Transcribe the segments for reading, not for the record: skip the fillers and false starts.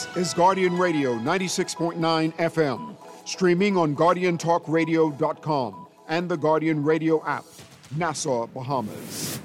This is Guardian Radio 96.9 FM, streaming on GuardianTalkRadio.com and the Guardian Radio app, Nassau, Bahamas.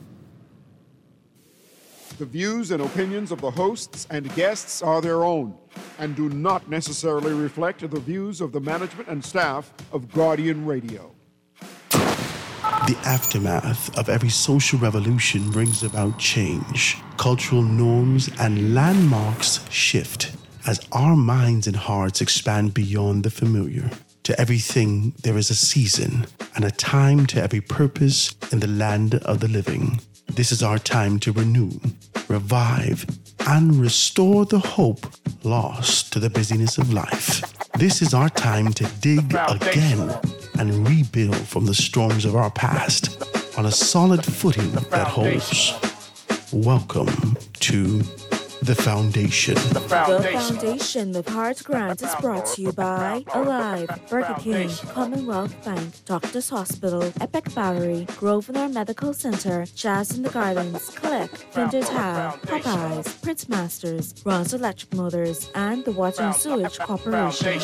The views and opinions of the hosts and guests are their own and do not necessarily reflect the views of the management and staff of Guardian Radio. The aftermath of every social revolution brings about change. Cultural norms and landmarks shift as our minds and hearts expand beyond the familiar. To everything, there is a season and a time to every purpose in the land of the living. This is our time to renew, revive, and restore the hope lost to the busyness of life. This is our time to dig again and rebuild from the storms of our past on a solid footing that holds. Welcome to The Foundation. The Foundation with Heart Grant is brought to you by Alive, Burger King, Commonwealth Bank, Doctors Hospital, Epic Battery, Grosvenor Medical Center, Jazz in the Gardens, Click, Kinder Towel, Popeyes, Prince Masters, Ron's Electric Motors, and the Water and Sewage Corporation.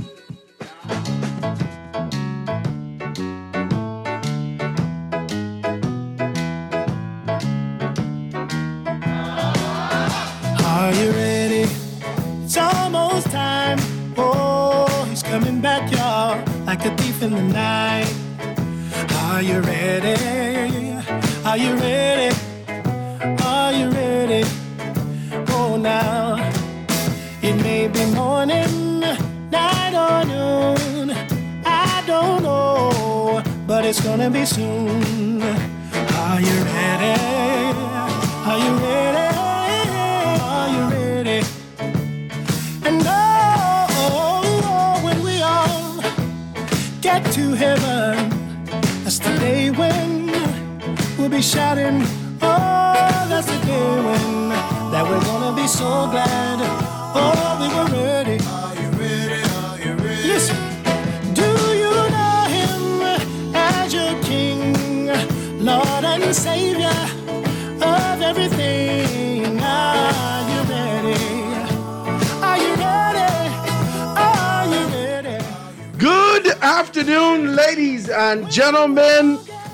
Are you ready? It's almost time. Oh, he's coming back, y'all, like a thief in the night. Are you ready? Are you ready? Are you ready? Oh, now, it may be morning, night or noon. I don't know, but it's gonna be soon. Are you ready? Are you ready? And when we all get to heaven, that's the day when we'll be shouting, oh, that's the day when that we're gonna be so glad, oh, we were ready. Are you ready? Are you ready? Listen, do you know him as your King, Lord and Savior of everything? Are you ready? Good afternoon, ladies and gentlemen.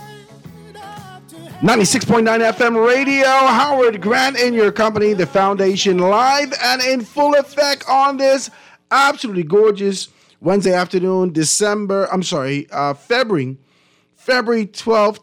96.9 FM radio, Howard Grant in your company, The Foundation, live and in full effect on this absolutely gorgeous Wednesday afternoon, February 12th,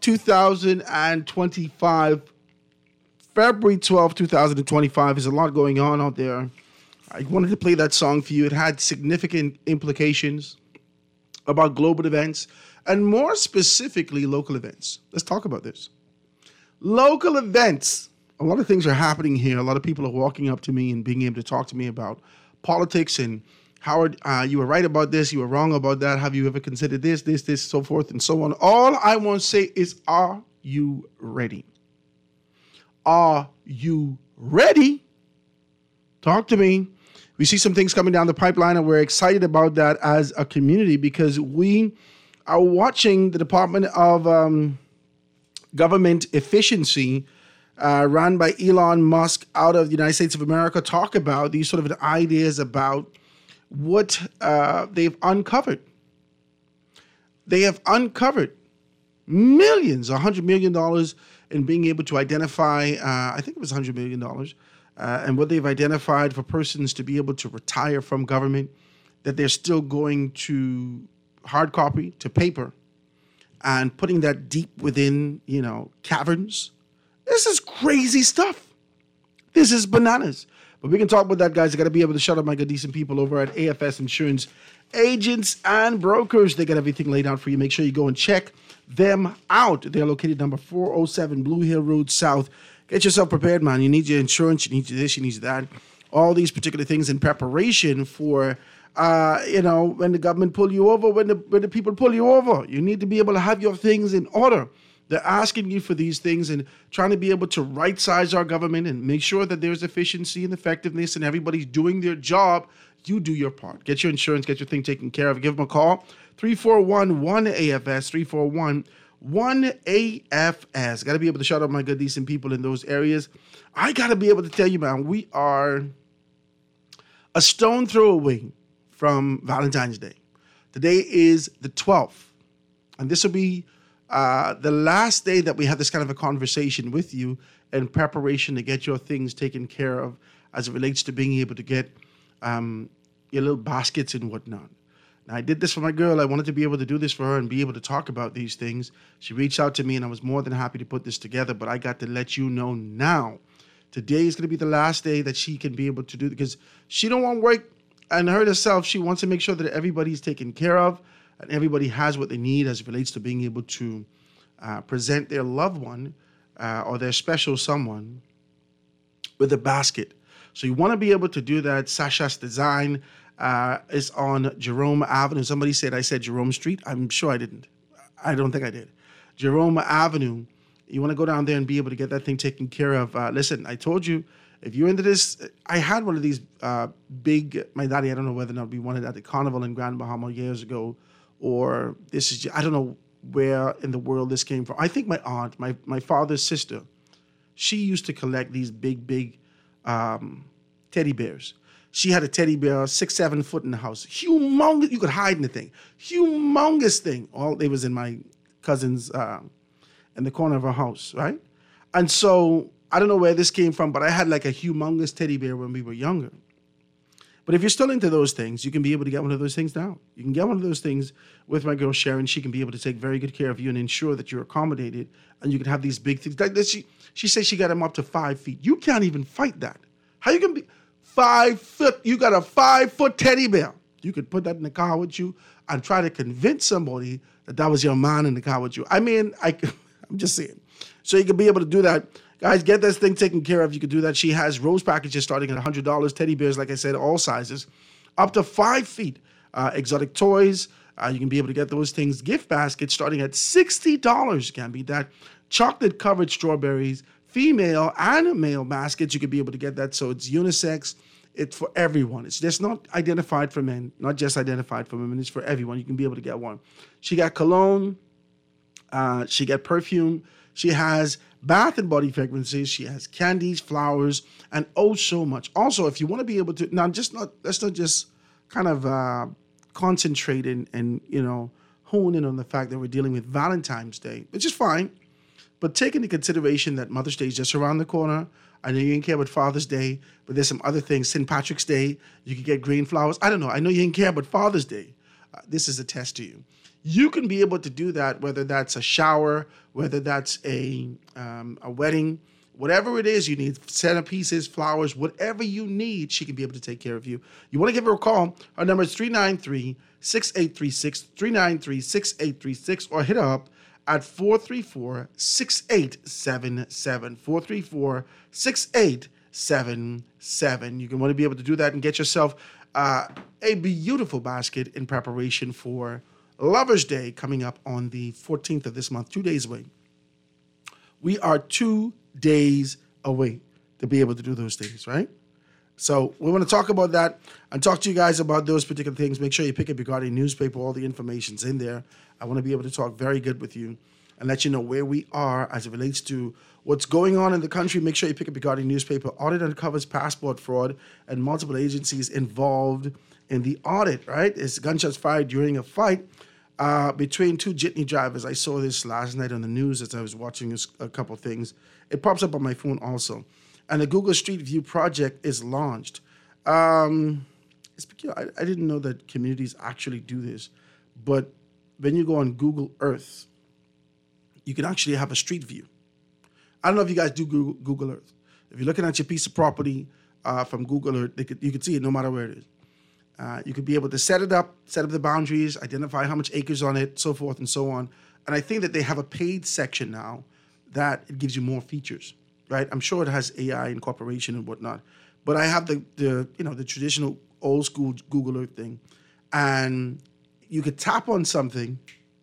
2025. February 12th, 2025. There's a lot going on out there. I wanted to play that song for you. It had significant implications about global events and more specifically local events. Let's talk about this. Local events. A lot of things are happening here. A lot of people are walking up to me and being able to talk to me about politics and Howard, you were right about this, you were wrong about that. Have you ever considered this, so forth and so on? All I want to say is, are you ready? Are you ready? Talk to me. We see some things coming down the pipeline, and we're excited about that as a community because we are watching the Department of Government Efficiency run by Elon Musk out of the United States of America talk about these sort of ideas about what they've uncovered. They have uncovered millions, $100 million in being able to identify, I think it was $100 million, and what they've identified for persons to be able to retire from government, that they're still going to hard copy, to paper, and putting that deep within, caverns. This is crazy stuff. This is bananas. But we can talk about that, guys. I got to be able to shout out my good, decent people over at AFS Insurance Agents and Brokers. They got everything laid out for you. Make sure you go and check them out. They're located number 407 Blue Hill Road South. Get yourself prepared, man. You need your insurance. You need this. You need that. All these particular things in preparation for, when the government pull you over, when the people pull you over. You need to be able to have your things in order. They're asking you for these things and trying to be able to right-size our government and make sure that there's efficiency and effectiveness and everybody's doing their job. You do your part. Get your insurance, get your thing taken care of. Give them a call, 341-1-AFS, 341-1-AFS. Got to be able to shout out my good, decent people in those areas. I got to be able to tell you, man, we are A stone throw away from Valentine's Day. Today is the 12th, and this will be the last day that we have this kind of a conversation with you in preparation to get your things taken care of as it relates to being able to get your little baskets and whatnot. Now, I did this for my girl. I wanted to be able to do this for her and be able to talk about these things. She reached out to me, and I was more than happy to put this together, but I got to let you know now. Today is going to be the last day that she can be able to do it because she don't want work and hurt herself. She wants to make sure that everybody's taken care of and everybody has what they need as it relates to being able to present their loved one or their special someone with a basket. So you want to be able to do that. Sasha's Design is on Jerome Avenue. Somebody said I said Jerome Street. I'm sure I didn't. I don't think I did. Jerome Avenue. You want to go down there and be able to get that thing taken care of. Listen, I told you, if you're into this, I had one of these big, my daddy, I don't know whether or not we wanted at the carnival in Grand Bahama years ago, or this is, I don't know where in the world this came from. I think my aunt, my father's sister, she used to collect these big teddy bears. She had a teddy bear, 6-7 foot in the house. Humongous, you could hide in the thing. Humongous thing. It was in my cousin's, in the corner of her house, right? And so, I don't know where this came from, but I had like a humongous teddy bear when we were younger. But if you're still into those things, you can be able to get one of those things now. You can get one of those things with my girl Sharon. She can be able to take very good care of you and ensure that you're accommodated, and you can have these big things. Like this, she says she got them up to 5 feet. You can't even fight that. How you can be 5 foot? You got a 5 foot teddy bear. You could put that in the car with you and try to convince somebody that was your man in the car with you. I mean, I'm just saying. So you can be able to do that. Guys, get this thing taken care of. You can do that. She has rose packages starting at $100. Teddy bears, like I said, all sizes. Up to 5 feet. Exotic toys. You can be able to get those things. Gift baskets starting at $60. Can be that. Chocolate-covered strawberries. Female and male baskets. You can be able to get that. So it's unisex. It's for everyone. It's just not identified for men. Not just identified for women. It's for everyone. You can be able to get one. She got cologne. She got perfume. She has bath and body fragrances. She has candies, flowers, and oh so much. Also, if you want to be able to, let's not just kind of concentrate and hone in on the fact that we're dealing with Valentine's Day, which is fine, but take into consideration that Mother's Day is just around the corner. I know you didn't care about Father's Day, but there's some other things. St. Patrick's Day, you could get green flowers. I don't know. I know you didn't care about Father's Day. This is a test to you. You can be able to do that, whether that's a shower, whether that's a wedding, whatever it is you need, centerpieces, flowers, whatever you need, she can be able to take care of you. You want to give her a call. Her number is 393-6836, 393-6836, or hit her up at 434-6877, 434-6877. You can want to be able to do that and get yourself a beautiful basket in preparation for Lover's Day coming up on the 14th of this month, 2 days away. We are 2 days away to be able to do those things, right? So we want to talk about that and talk to you guys about those particular things. Make sure you pick up your Guardian newspaper. All the information's in there. I want to be able to talk very good with you and let you know where we are as it relates to what's going on in the country. Make sure you pick up your Guardian newspaper. Audit uncovers passport fraud and multiple agencies involved in the audit, right? It's gunshots fired during a fight between two jitney drivers. I saw this last night on the news as I was watching a couple things. It pops up on my phone also. And the Google Street View project is launched. It's peculiar. I didn't know that communities actually do this. But when you go on Google Earth, you can actually have a street view. I don't know if you guys do Google Earth. If you're looking at your piece of property from Google Earth, you can see it no matter where it is. You could be able to set up the boundaries, identify how much acres on it, so forth and so on. And I think that they have a paid section now that it gives you more features, right? I'm sure it has AI incorporation and whatnot. But I have the traditional old school Google Earth thing. And you could tap on something.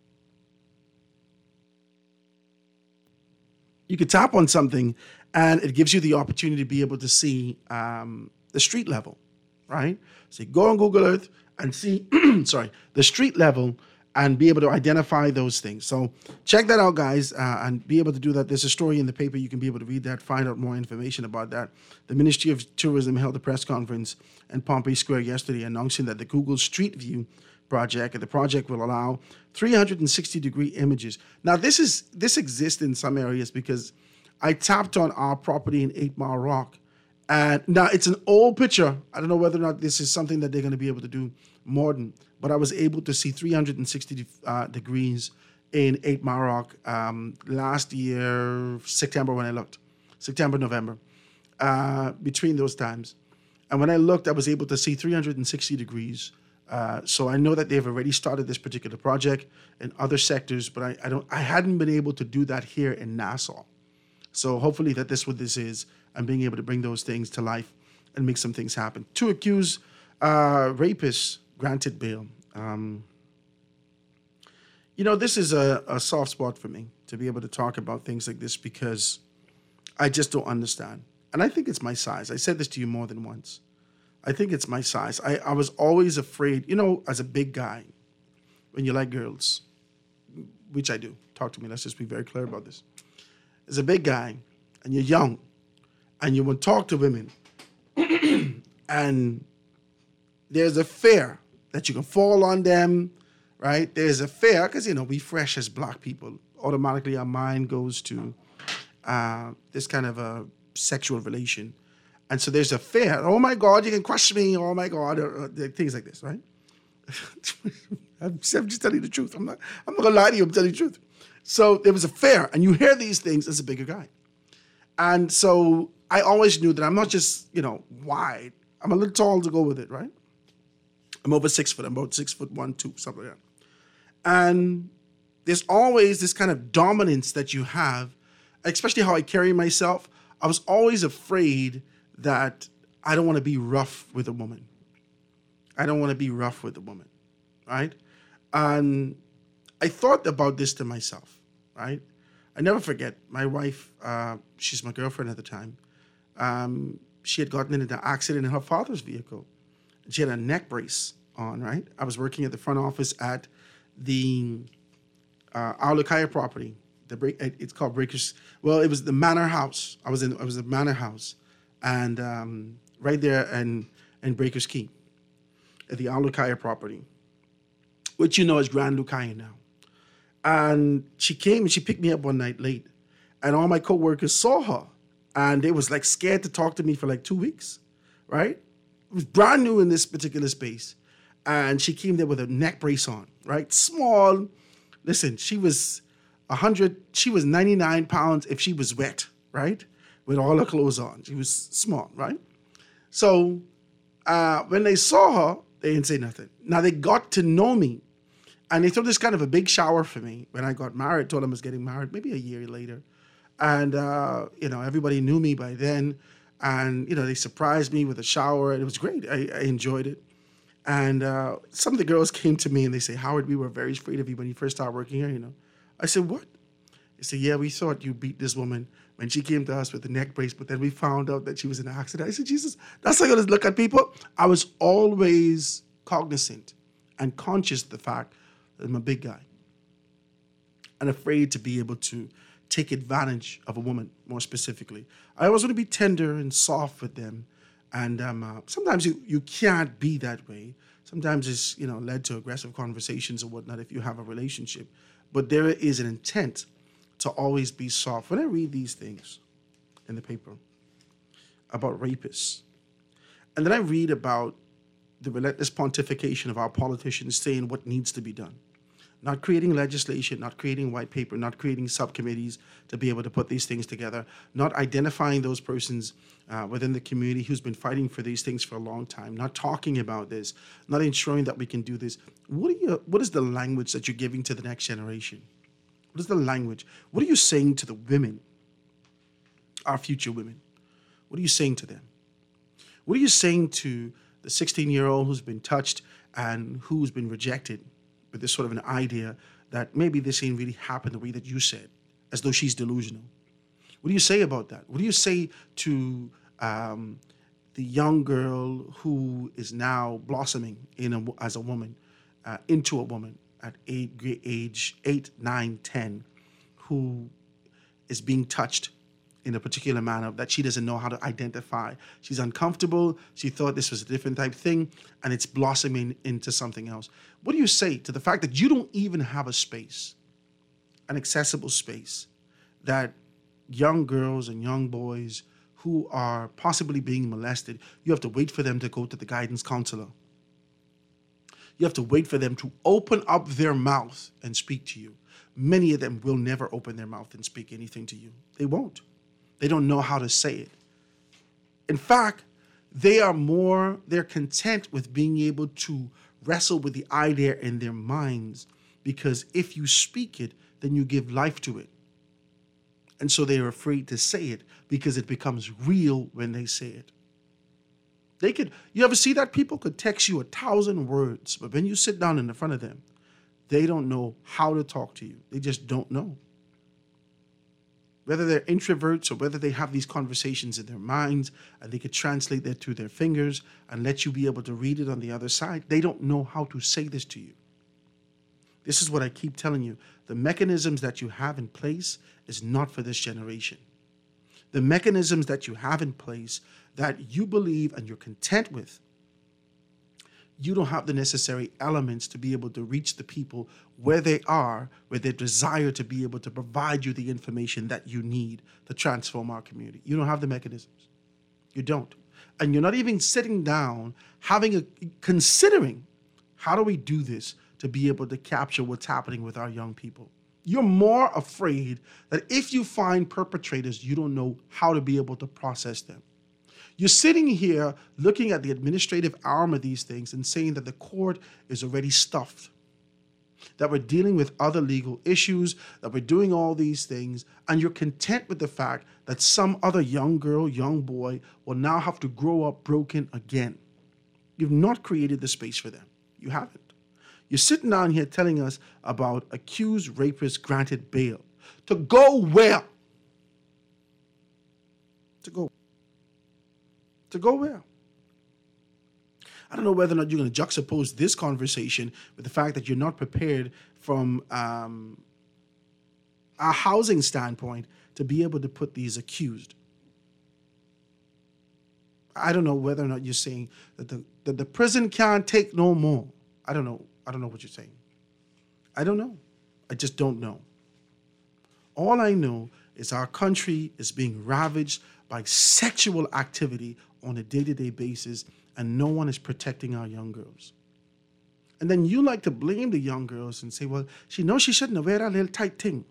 And it gives you the opportunity to be able to see the street level, right? So you go on Google Earth and see, the street level, and be able to identify those things. So check that out, guys, and be able to do that. There's a story in the paper. You can be able to read that, find out more information about that. The Ministry of Tourism held a press conference in Pompey Square yesterday announcing that the Google Street View project, and the project will allow 360-degree images. Now, this exists in some areas because I tapped on our property in 8 Mile Rock. And now it's an old picture. I don't know whether or not this is something that they're going to be able to do modern, but I was able to see 360 degrees in 8 Mile Rock last year, September, when I looked. September, November, between those times. And when I looked, I was able to see 360 degrees. So I know that they've already started this particular project in other sectors, but I hadn't been able to do that here in Nassau. So hopefully that's what this is, and being able to bring those things to life and make some things happen. 2 accused rapists granted bail. This is a soft spot for me to be able to talk about things like this because I just don't understand. And I think it's my size. I said this to you more than once. I think it's my size. I was always afraid, as a big guy, when you like girls, which I do. Talk to me. Let's just be very clear about this. As a big guy, and you're young, and you want to talk to women, and there's a fear that you can fall on them, right? There's a fear, because, we fresh as black people. Automatically, our mind goes to this kind of a sexual relation. And so there's a fear. Oh, my God, you can crush me. Oh, my God. Or things like this, right? I'm just telling you the truth. I'm not going to lie to you. I'm telling you the truth. So there was a fear. And you hear these things as a bigger guy. And so I always knew that I'm not just, wide. I'm a little tall to go with it, right? I'm over 6 foot. I'm about 6'1", 2", something like that. And there's always this kind of dominance that you have, especially how I carry myself. I was always afraid that I don't want to be rough with a woman. I don't want to be rough with a woman, right? And I thought about this to myself, right? I never forget, my wife, she's my girlfriend at the time, she had gotten into an accident in her father's vehicle. She had a neck brace on, right? I was working at the front office at the Aulukaya property. It's called Breakers. Well, it was the Manor House. I was the Manor House, and right there in Breakers Key, at the Aulukaya property, which is Grand Lukaya now. And she came and she picked me up one night late, and all my coworkers saw her, and they was like scared to talk to me for like 2 weeks, right? It was brand new in this particular space, and she came there with a neck brace on, right? Small. Listen, she was 100. She was 99 pounds if she was wet, right? With all her clothes on, she was small, right? So when they saw her, they didn't say nothing. Now they got to know me. And they threw this kind of a big shower for me when I got married. Told them I was getting married maybe a year later. And, everybody knew me by then. And, they surprised me with a shower. And it was great. I enjoyed it. And some of the girls came to me and they say, Howard, we were very afraid of you when you first started working here, I said, what? They said, yeah, we thought you beat this woman when she came to us with the neck brace. But then we found out that she was in an accident. I said, Jesus, that's how you look at people. I was always cognizant and conscious of the fact I'm a big guy and afraid to be able to take advantage of a woman, more specifically. I always want to be tender and soft with them. And sometimes you can't be that way. Sometimes it's, led to aggressive conversations or whatnot if you have a relationship. But there is an intent to always be soft. When I read these things in the paper about rapists, and then I read about the relentless pontification of our politicians saying what needs to be done, not creating legislation, not creating white paper, not creating subcommittees to be able to put these things together, not identifying those persons within the community who's been fighting for these things for a long time, not talking about this, not ensuring that we can do this. What is the language that you're giving to the next generation? What is the language? What are you saying to the women, our future women? What are you saying to them? What are you saying to the 16-year-old who's been touched and who's been rejected with this sort of an idea that maybe this ain't really happened the way that you said, as though she's delusional? What do you say about that? What do you say to the young girl who is now blossoming as a woman, into a woman, at age 8, 9, 10 who is being touched in a particular manner that she doesn't know how to identify. She's uncomfortable. She thought this was a different type thing, and it's blossoming into something else. What do you say to the fact that you don't even have a space, an accessible space, that young girls and young boys who are possibly being molested, you have to wait for them to go to the guidance counselor. You have to wait for them to open up their mouth and speak to you. Many of them will never open their mouth and speak anything to you. They won't. They don't know how to say it. In fact, they're content with being able to wrestle with the idea in their minds, because if you speak it, then you give life to it. And so they are afraid to say it because it becomes real when they say it. You ever see that? People could text you 1,000 words, but when you sit down in the front of them, they don't know how to talk to you. They just don't know. Whether they're introverts or whether they have these conversations in their minds and they could translate that through their fingers and let you be able to read it on the other side, they don't know how to say this to you. This is what I keep telling you. The mechanisms that you have in place is not for this generation. The mechanisms that you have in place that you believe and you're content with, you don't have the necessary elements to be able to reach the people where they are, where they desire to be able to provide you the information that you need to transform our community. You don't have the mechanisms. You don't. And you're not even sitting down, considering how do we do this to be able to capture what's happening with our young people. You're more afraid that if you find perpetrators, you don't know how to be able to process them. You're sitting here looking at the administrative arm of these things and saying that the court is already stuffed, that we're dealing with other legal issues, that we're doing all these things, and you're content with the fact that some other young girl, young boy will now have to grow up broken again. You've not created the space for them. You haven't. You're sitting down here telling us about accused rapists granted bail. To go where? To go where? I don't know whether or not you're going to juxtapose this conversation with the fact that you're not prepared from a housing standpoint to be able to put these accused. I don't know whether or not you're saying that the prison can't take no more. I don't know what you're saying. I don't know. I just don't know. All I know is our country is being ravaged by sexual activity on a day-to-day basis, and no one is protecting our young girls. And then you like to blame the young girls and say, well, she knows she shouldn't have wear that little tight thing.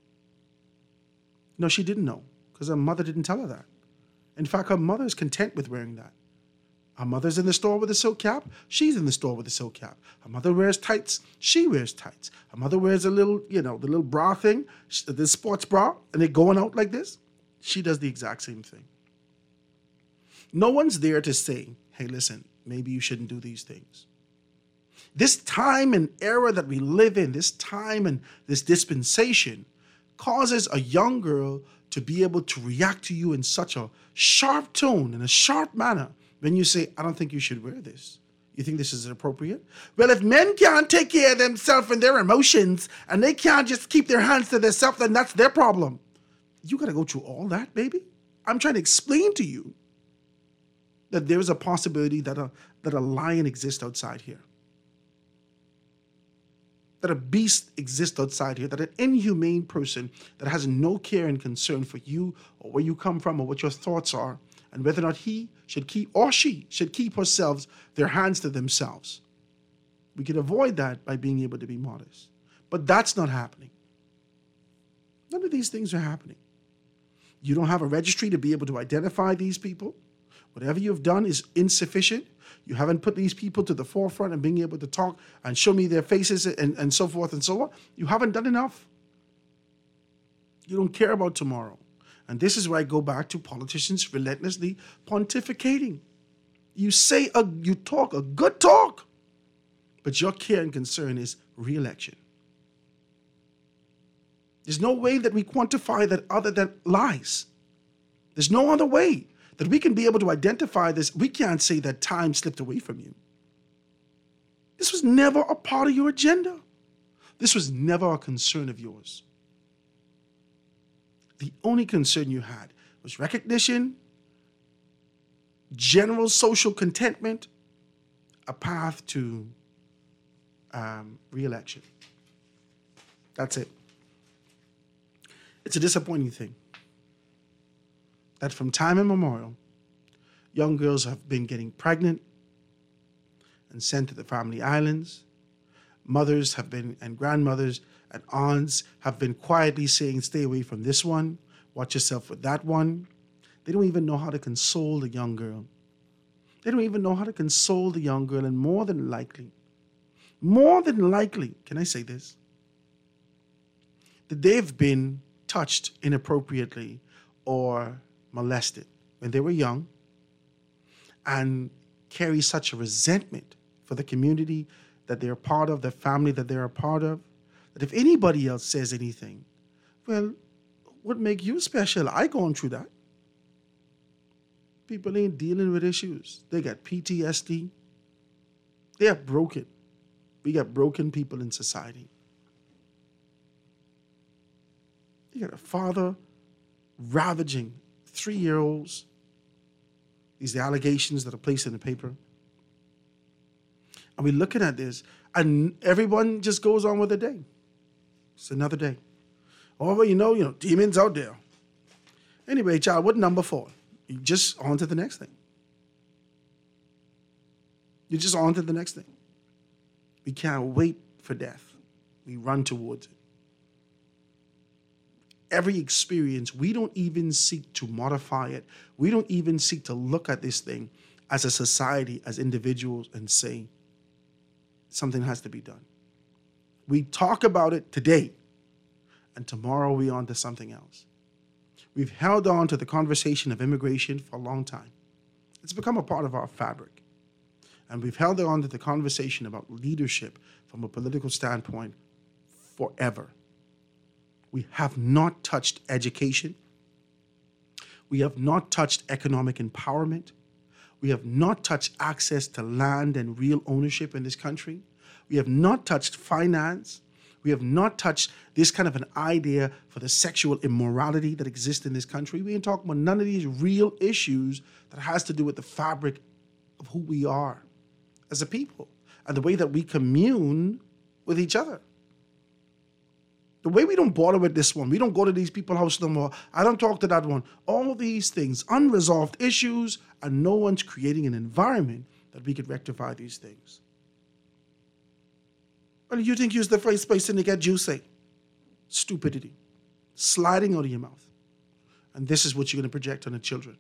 No, she didn't know, because her mother didn't tell her that. In fact, her mother is content with wearing that. Her mother's in the store with a silk cap. She's in the store with a silk cap. Her mother wears tights. She wears tights. Her mother wears a little, the little bra thing, the sports bra, and they're going out like this. She does the exact same thing. No one's there to say, hey, listen, maybe you shouldn't do these things. This time and era that we live in, this time and this dispensation, causes a young girl to be able to react to you in such a sharp tone, in a sharp manner, when you say, I don't think you should wear this. You think this is appropriate? Well, if men can't take care of themselves and their emotions, and they can't just keep their hands to themselves, then that's their problem. You got to go through all that, baby? I'm trying to explain to you that there is a possibility that a lion exists outside here. That a beast exists outside here, that an inhumane person that has no care and concern for you or where you come from or what your thoughts are, and whether or not he should keep, or she should keep herself, their hands to themselves. We can avoid that by being able to be modest. But that's not happening. None of these things are happening. You don't have a registry to be able to identify these people. Whatever you've done is insufficient. You haven't put these people to the forefront and being able to talk and show me their faces and so forth and so on. You haven't done enough. You don't care about tomorrow. And this is where I go back to politicians relentlessly pontificating. You talk a good talk, but your care and concern is re-election. There's no way that we quantify that other than lies. There's no other way that we can be able to identify this. We can't say that time slipped away from you. This was never a part of your agenda. This was never a concern of yours. The only concern you had was recognition, general social contentment, a path to re-election. That's it. It's a disappointing thing that from time immemorial, young girls have been getting pregnant and sent to the family islands. Mothers have been, and grandmothers and aunts have been quietly saying, stay away from this one, watch yourself with that one. They don't even know how to console the young girl. They don't even know how to console the young girl, and more than likely, can I say this? That they've been touched inappropriately or molested when they were young and carry such a resentment for the community that they're part of, the family that they're a part of, that if anybody else says anything, well, what make you special? I gone through that. People ain't dealing with issues. They got PTSD. They are broken. We got broken people in society. You got a father ravaging 3-year-olds. These are the allegations that are placed in the paper. And we're looking at this, and everyone just goes on with the day. It's another day. Oh, well, you know, demons out there. Anyway, child, what number 4? You just on to the next thing. You're just on to the next thing. We can't wait for death. We run towards it. Every experience, we don't even seek to modify it. We don't even seek to look at this thing as a society, as individuals, and say, something has to be done. We talk about it today, and tomorrow we're on to something else. We've held on to the conversation of immigration for a long time. It's become a part of our fabric. And we've held on to the conversation about leadership from a political standpoint forever. We have not touched education. We have not touched economic empowerment. We have not touched access to land and real ownership in this country. We have not touched finance. We have not touched this kind of an idea for the sexual immorality that exists in this country. We ain't talking about none of these real issues that has to do with the fabric of who we are as a people and the way that we commune with each other. The way we don't bother with this one, we don't go to these people's house no more. I don't talk to that one. All these things, unresolved issues, and no one's creating an environment that we could rectify these things. Well, you think you're the first person to get juicy? Stupidity. Sliding out of your mouth. And this is what you're going to project on the children.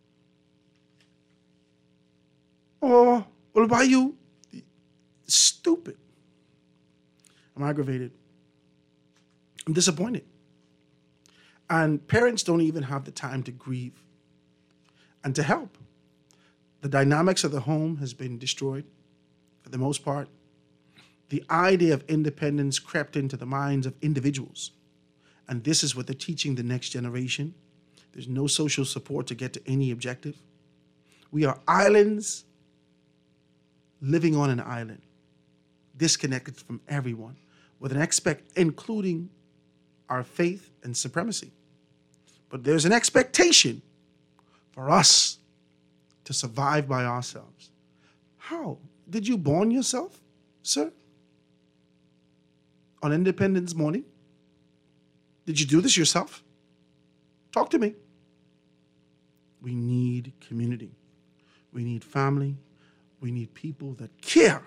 Oh, well, why you? Stupid. I'm aggravated. I'm disappointed. And parents don't even have the time to grieve and to help. The dynamics of the home has been destroyed for the most part. The idea of independence crept into the minds of individuals. And this is what they're teaching the next generation. There's no social support to get to any objective. We are islands living on an island, disconnected from everyone, with an including our faith and supremacy. But there's an expectation for us to survive by ourselves. How? Did you born yourself, sir? On Independence morning? Did you do this yourself? Talk to me. We need community. We need family. We need people that care.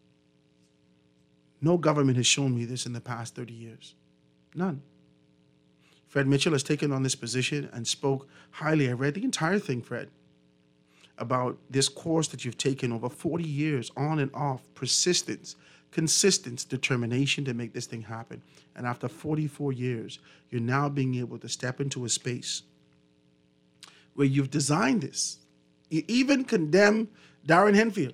No government has shown me this in the past 30 years. None. Fred Mitchell has taken on this position and spoke highly. I read the entire thing, Fred, about this course that you've taken over 40 years, on and off, persistence, consistence, determination to make this thing happen. And after 44 years, you're now being able to step into a space where you've designed this. You even condemn Darren Henfield.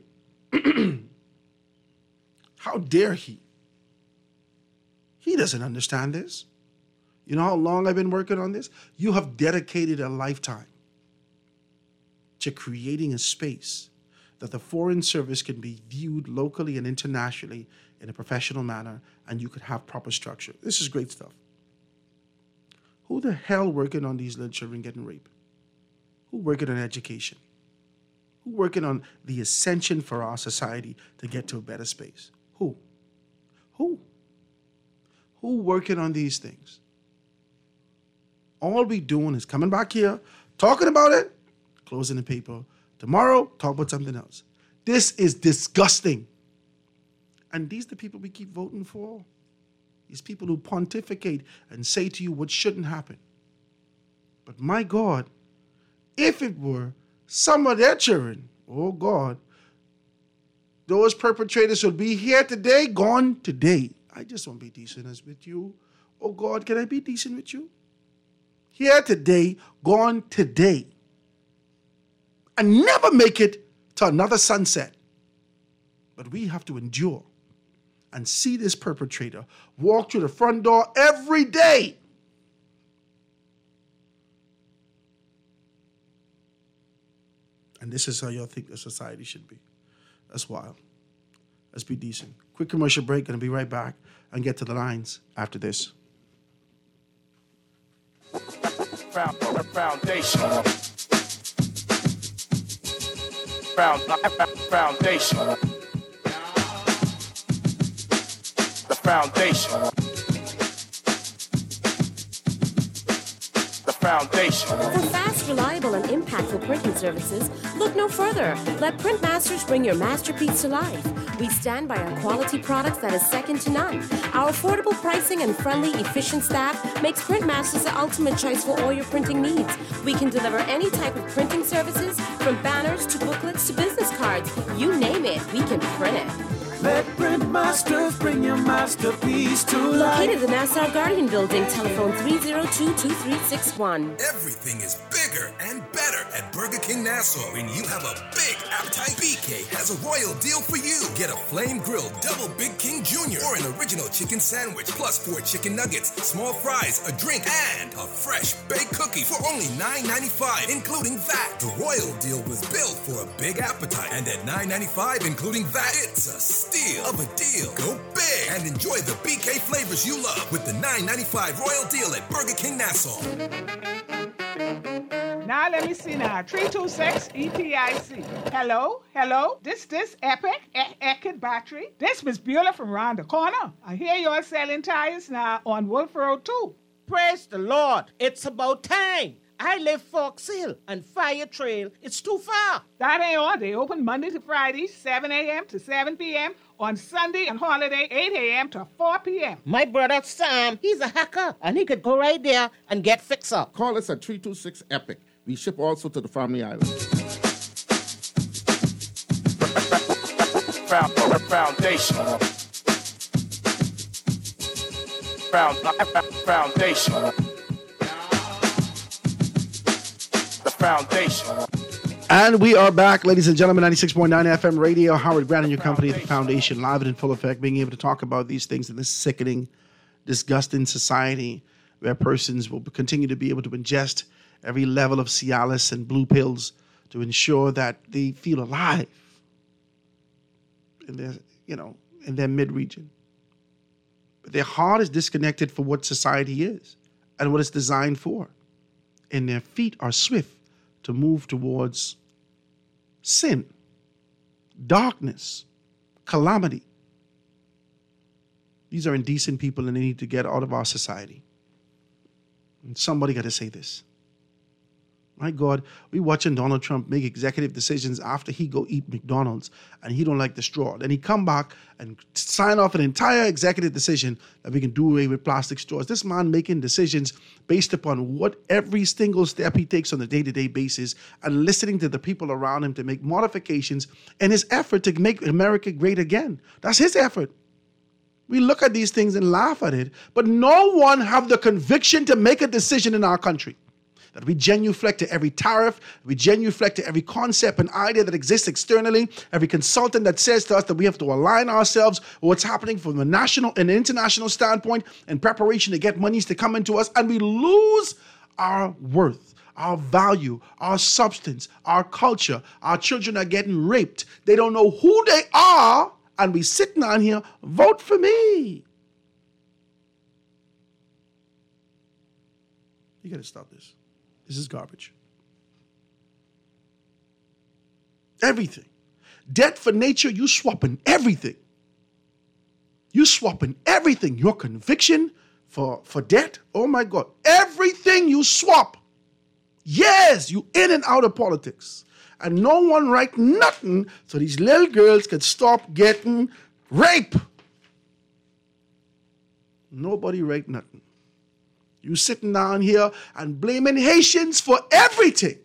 How dare he? He doesn't understand this. You know how long I've been working on this? You have dedicated a lifetime to creating a space that the foreign service can be viewed locally and internationally in a professional manner, and you could have proper structure. This is great stuff. Who the hell working on these little children getting raped? Who working on education? Who working on the ascension for our society to get to a better space? Who? Who working on these things? All we doing is coming back here, talking about it, closing the paper. Tomorrow, talk about something else. This is disgusting. And these are the people we keep voting for. These people who pontificate and say to you what shouldn't happen. But my God, if it were some of their children, oh God, those perpetrators would be here today, gone today. I just want to be decent as with you. Oh God, can I be decent with you? Here today, gone today. And never make it to another sunset. But we have to endure and see this perpetrator walk through the front door every day. And this is how y'all think the society should be. That's wild. Let's be decent. Quick commercial break, and I'll be right back and get to the lines after this. Foundation. Foundation. The foundation. The foundation. For fast, reliable, and impactful printing services, look no further. Let Printmasters bring your masterpiece to life. We stand by our quality products that is second to none. Our affordable pricing and friendly, efficient staff makes Printmasters the ultimate choice for all your printing needs. We can deliver any type of printing services, from banners to booklets to business cards. You name it, we can print it. Let Printmasters bring your masterpiece to life. Located in the Nassau Guardian Building, telephone 302-2361. Everything is bigger and better at Burger King Nassau. When you have a big appetite, BK has a royal deal for you. Get a flame grilled double Big King Jr. or an original chicken sandwich plus 4 chicken nuggets, small fries, a drink, and a fresh baked cookie for only $9.95, including that. The royal deal was built for a big appetite, and at $9.95, including that, it's a steal of a deal. Go big and enjoy the BK flavors you love with the $9.95 royal deal at Burger King Nassau. Now let me see now. 326 EPIC. Hello? This Epic battery. This Miss Beulah from round the corner. I hear you're selling tires now on Wolf Road too. Praise the Lord. It's about time. I live Fox Hill and Fire Trail. It's too far. That ain't all. They open Monday to Friday, 7 a.m. to 7 p.m. On Sunday and holiday, 8 a.m. to 4 p.m. My brother Sam, he's a hacker, and he could go right there and get fixed up. Call us at 326 EPIC. We ship also to the Family Island. Foundation. Foundation. The foundation. And we are back, ladies and gentlemen, 96.9 FM radio. Howard Grant and your company, The Foundation, live and in full effect, being able to talk about these things in this sickening, disgusting society where persons will continue to be able to ingest every level of Cialis and blue pills to ensure that they feel alive in their, in their mid-region. But their heart is disconnected for what society is and what it's designed for. And their feet are swift to move towards sin, darkness, calamity. These are indecent people and they need to get out of our society. And somebody got to say this. My God, we watching Donald Trump make executive decisions after he go eat McDonald's and he don't like the straw. Then he come back and sign off an entire executive decision that we can do away with plastic straws. This man making decisions based upon what every single step he takes on a day-to-day basis and listening to the people around him to make modifications in his effort to make America great again. That's his effort. We look at these things and laugh at it, but no one have the conviction to make a decision in our country. That we genuflect to every tariff, we genuflect to every concept and idea that exists externally, every consultant that says to us that we have to align ourselves with what's happening from a national and international standpoint in preparation to get monies to come into us, and we lose our worth, our value, our substance, our culture. Our children are getting raped. They don't know who they are, and we sitting on here, vote for me. You got to stop this. This is garbage. Everything. Debt for nature, you swapping everything. You swapping everything. Your conviction for debt, oh my God. Everything you swap. Yes, you in and out of politics. And no one write nothing so these little girls can stop getting raped. Nobody write nothing. You sitting down here and blaming Haitians for everything.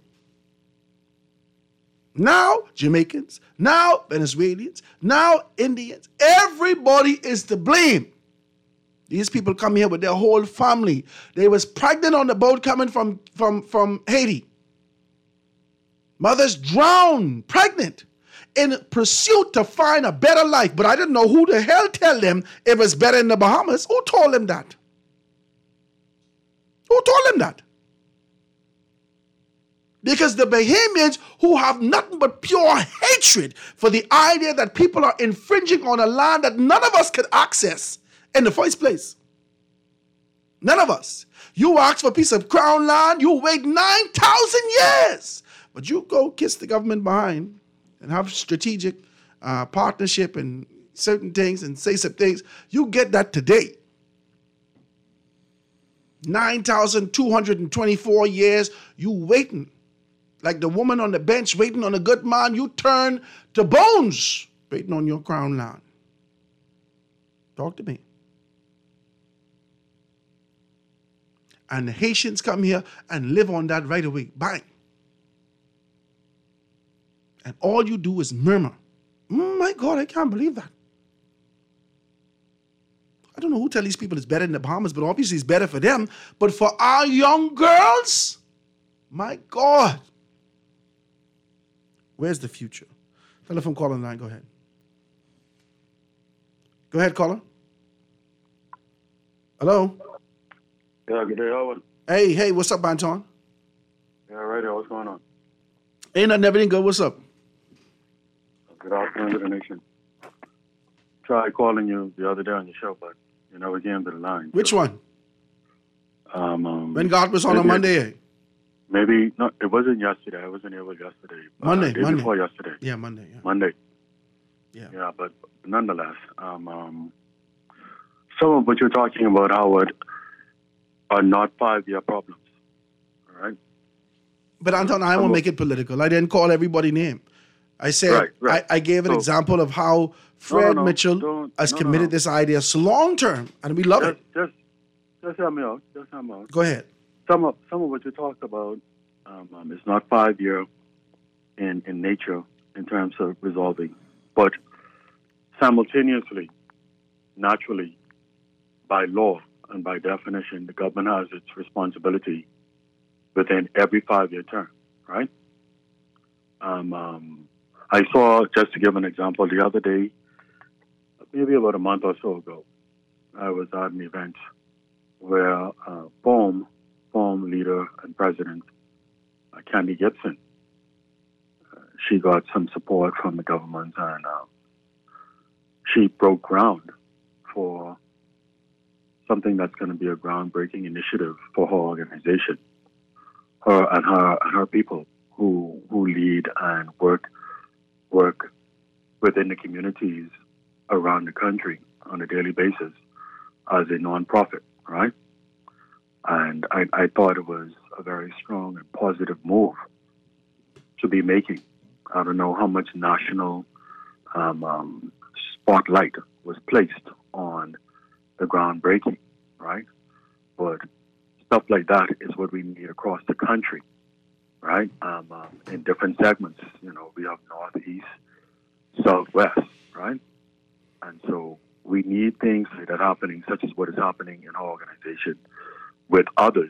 Now Jamaicans, now Venezuelans, now Indians. Everybody is to blame. These people come here with their whole family. They was pregnant on the boat coming from Haiti. Mothers drowned, pregnant, in pursuit to find a better life. But I didn't know who the hell tell them it was better in the Bahamas. Who told them that? Who told them that? Because the Bahamians, who have nothing but pure hatred for the idea that people are infringing on a land that none of us can access in the first place. None of us. You ask for a piece of crown land, you wait 9,000 years. But you go kiss the government behind and have strategic partnership and certain things and say some things. You get that today. 9,224 years, you waiting. Like the woman on the bench waiting on a good man, you turn to bones waiting on your crown land. Talk to me. And the Haitians come here and live on that right away. Bang. And all you do is murmur. My God, I can't believe that. I don't know who tell these people it's better in the Bahamas, but obviously it's better for them. But for our young girls, my God. Where's the future? Telephone caller line, go ahead. Go ahead, caller. Hello? Yeah, good day, Owen. Hey, what's up, Anton? Yeah, right here, what's going on? Ain't nothing, everything good, what's up? Good afternoon to the nation. Tried calling you the other day on your show, but you never came to the line. Which one? When God was on Monday? Maybe, no, it wasn't yesterday. I wasn't able yesterday. Monday. Before yesterday. Yeah, Monday. Yeah. Monday. Yeah. Yeah, but nonetheless, some of what you're talking about, Howard, are not 5-year problems. All right? But Anton, I won't make it political. I didn't call everybody name. I said, right. I gave an example of how Fred Mitchell has committed this idea so long term, and we love it. Just hear me out. Go ahead. Some of what you talked about is not 5-year in nature in terms of resolving, but simultaneously, naturally, by law and by definition, the government has its responsibility within every 5-year term, right? I saw, just to give an example, the other day, maybe about a month or so ago, I was at an event where FOAM leader and president, Candy Gibson, she got some support from the government, and she broke ground for something that's going to be a groundbreaking initiative for her organization, her and her people who lead and work within the communities around the country on a daily basis as a nonprofit, right? And I thought it was a very strong and positive move to be making. I don't know how much national spotlight was placed on the groundbreaking, right? But stuff like that is what we need across the country, right? In different segments, we have Northeast, Southwest, right? And so we need things like that happening, such as what is happening in our organization with others,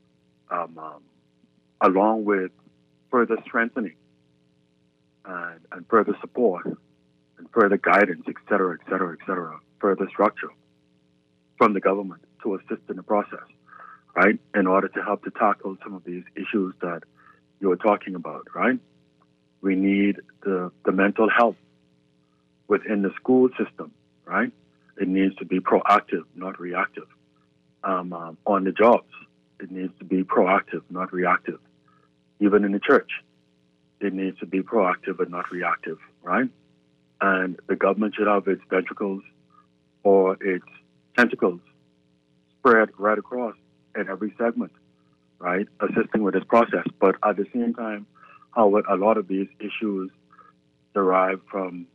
along with further strengthening and further support and further guidance, et cetera, further structure from the government to assist in the process. right, in order to help to tackle some of these issues that you were talking about, right? We need the mental health within the school system, right? It needs to be proactive, not reactive. On the jobs, it needs to be proactive, not reactive. Even in the church, it needs to be proactive and not reactive, right? And the government should have its ventricles or its tentacles spread right across in every segment, right, assisting with this process. But at the same time, Howard, a lot of these issues derive from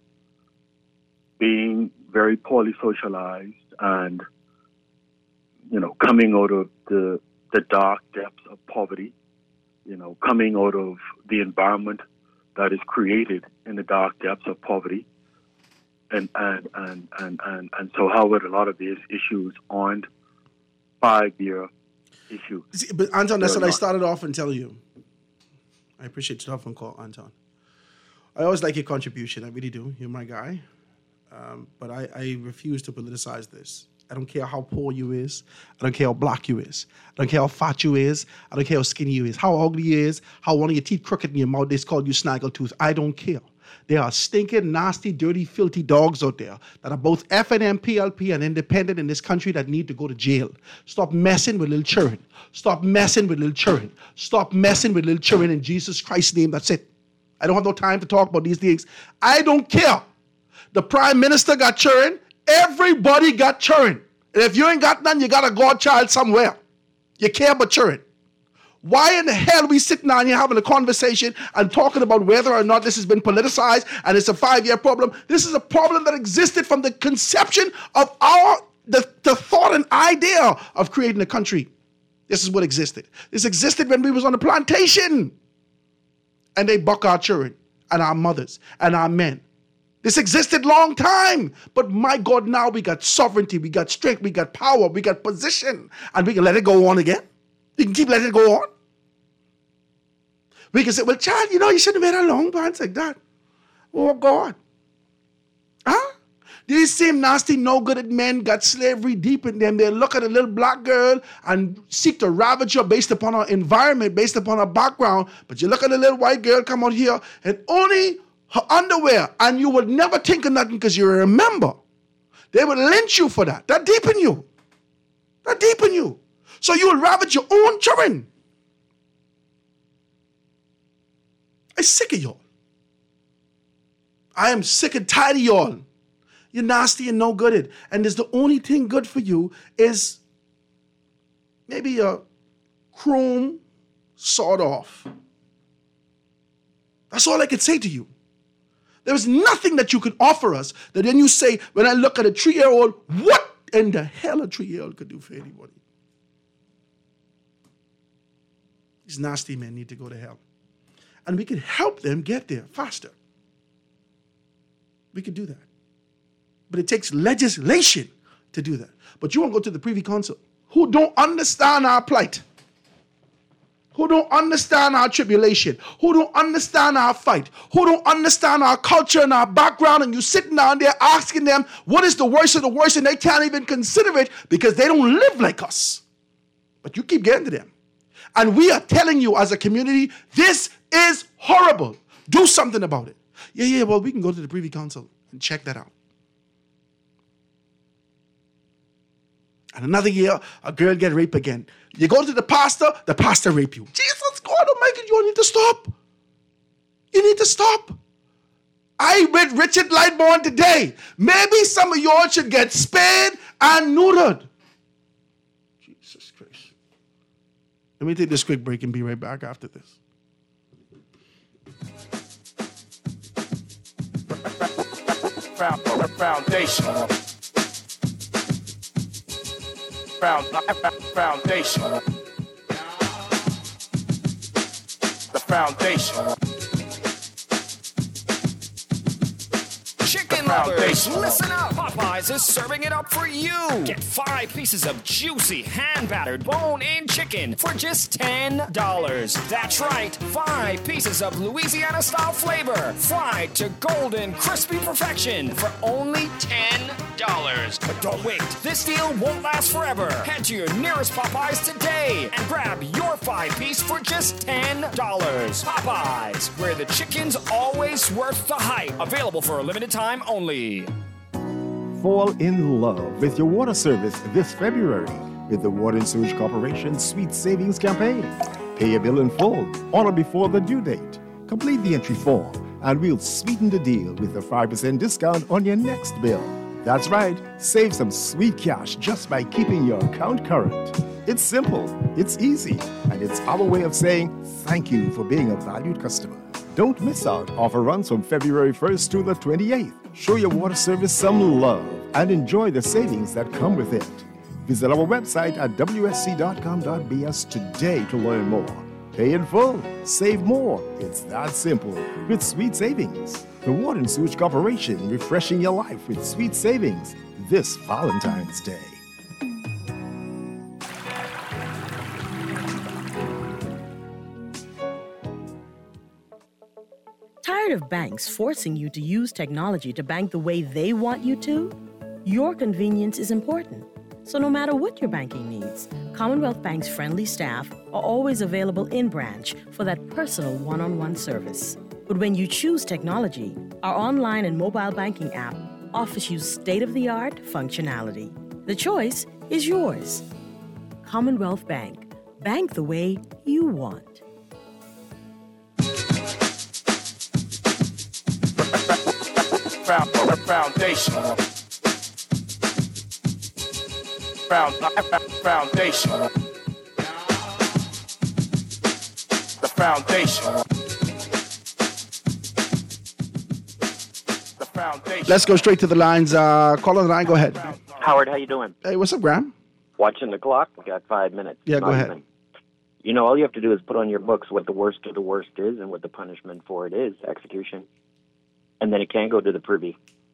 being very poorly socialized and, you know, coming out of the dark depths of poverty, you know, coming out of the environment that is created in the dark depths of poverty. And so, Howard, a lot of these issues aren't 5-year issues. See, but Anton, that's what I started off and tell you. I appreciate your phone call, Anton. I always like your contribution. I really do. You're my guy. But I refuse to politicize this. I don't care how poor you is. I don't care how black you is. I don't care how fat you is. I don't care how skinny you is. How ugly you is. How one of your teeth crooked in your mouth. They call you snaggletooth. I don't care. There are stinking, nasty, dirty, filthy dogs out there that are both FNM, PLP, and independent in this country that need to go to jail. Stop messing with little children. Stop messing with little children. Stop messing with little children in Jesus Christ's name. That's it. I don't have no time to talk about these things. I don't care. The prime minister got children. Everybody got children. And if you ain't got none, you got a godchild somewhere. You care about children. Why in the hell are we sitting down here having a conversation and talking about whether or not this has been politicized and it's a 5-year problem? This is a problem that existed from the conception of the thought and idea of creating a country. This is what existed. This existed when we was on the plantation. And they buck our children and our mothers and our men. This existed long time. But my God, now we got sovereignty, we got strength, we got power, we got position, and we can let it go on again. We can keep letting it go on. We can say, well, child, you know, you shouldn't have made a long pants like that. Oh, God. Huh? These same nasty, no-good men got slavery deep in them. They look at a little black girl and seek to ravage her based upon her environment, based upon her background. But you look at a little white girl come out here and only her underwear, and you would never think of nothing because you remember. They would lynch you for that. That deep in you. That deep in you. So you will ravage your own children. I'm sick of y'all. I am sick and tired of y'all. You're nasty and no good at it. And there's the only thing good for you is maybe a chrome sawed off. That's all I could say to you. There is nothing that you could offer us that then you say, when I look at a 3-year-old, what in the hell a 3-year-old could do for anybody? These nasty men need to go to hell. And we can help them get there faster. We can do that. But it takes legislation to do that. But you won't go to the Privy Council, who don't understand our plight, who don't understand our tribulation, who don't understand our fight, who don't understand our culture and our background, and you sitting down there asking them what is the worst of the worst, and they can't even consider it because they don't live like us. But you keep getting to them. And we are telling you as a community, this is horrible. Do something about it. Yeah, well, we can go to the Privy Council and check that out. And another year, a girl get raped again. You go to the pastor rape you. Jesus God Almighty, you need to stop. You need to stop. I with Richard Lightbourne today. Maybe some of y'all should get spayed and neutered. Jesus Christ. Let me take this quick break and be right back after this. Foundation. Foundation. The foundation. Chicken lovers, listen up. Popeyes is serving it up for you. Get 5 pieces of juicy, hand-battered, bone-in chicken for just $10. That's right, 5 pieces of Louisiana-style flavor, fried to golden, crispy perfection for only $10. $10. But don't wait. This deal won't last forever. Head to your nearest Popeyes today and grab your 5-piece for just $10. Popeyes, where the chicken's always worth the hype. Available for a limited time only. Fall in love with your water service this February with the Water and Sewage Corporation Sweet Savings Campaign. Pay your bill in full on or before the due date. Complete the entry form and we'll sweeten the deal with a 5% discount on your next bill. That's right, save some sweet cash just by keeping your account current. It's simple, it's easy, and it's our way of saying thank you for being a valued customer. Don't miss out. Offer runs from February 1st to the 28th. Show your water service some love and enjoy the savings that come with it. Visit our website at wsc.com.bs today to learn more. Pay in full, save more. It's that simple with Sweet Savings. The Water and Sewage Corporation, refreshing your life with sweet savings this Valentine's Day. Tired of banks forcing you to use technology to bank the way they want you to? Your convenience is important. So no matter what your banking needs, Commonwealth Bank's friendly staff are always available in branch for that personal one-on-one service. But when you choose technology, our online and mobile banking app offers you state-of-the-art functionality. The choice is yours. Commonwealth Bank. Bank the way you want. Foundation. Foundation. The foundation. The foundation. Let's go straight to the lines. Caller 9, go ahead. Howard, how you doing? Hey, what's up, Graham? Watching the clock. We got 5 minutes. Yeah, go ahead. Even. You know, all you have to do is put on your books what the worst of the worst is and what the punishment for it is, execution. And then it can't go to the privy.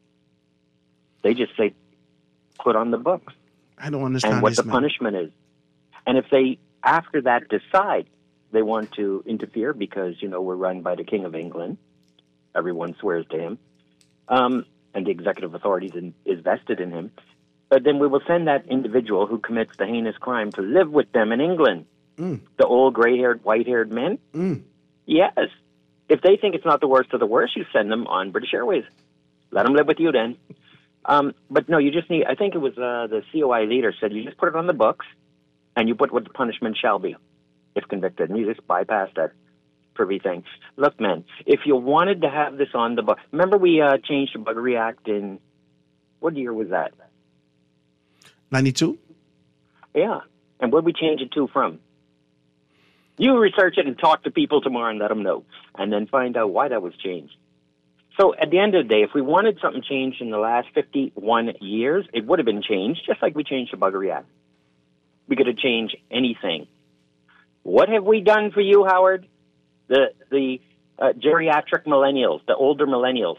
They just say, put on the books. I don't understand and what this, the man. punishment is. And if they, after that, decide they want to interfere because, you know, we're run by the King of England, everyone swears to him, and the executive authority is vested in him, but then we will send that individual who commits the heinous crime to live with them in England. The old gray-haired, white-haired men? Yes. If they think it's not the worst of the worst, you send them on British Airways. Let them live with you then. But no, you just need, I think it was the COI leader said, you just put it on the books and you put what the punishment shall be if convicted. And you just bypass that privy thing. Look, man, if you wanted to have this on the book, remember we changed the Buggery Act in, what year was that? 92? Yeah. And what did we change it to from? You research it and talk to people tomorrow and let them know. And then find out why that was changed. So at the end of the day, if we wanted something changed in the last 51 years, it would have been changed, just like we changed the Buggery Act. We could have changed anything. What have we done for you, Howard? The geriatric millennials, the older millennials,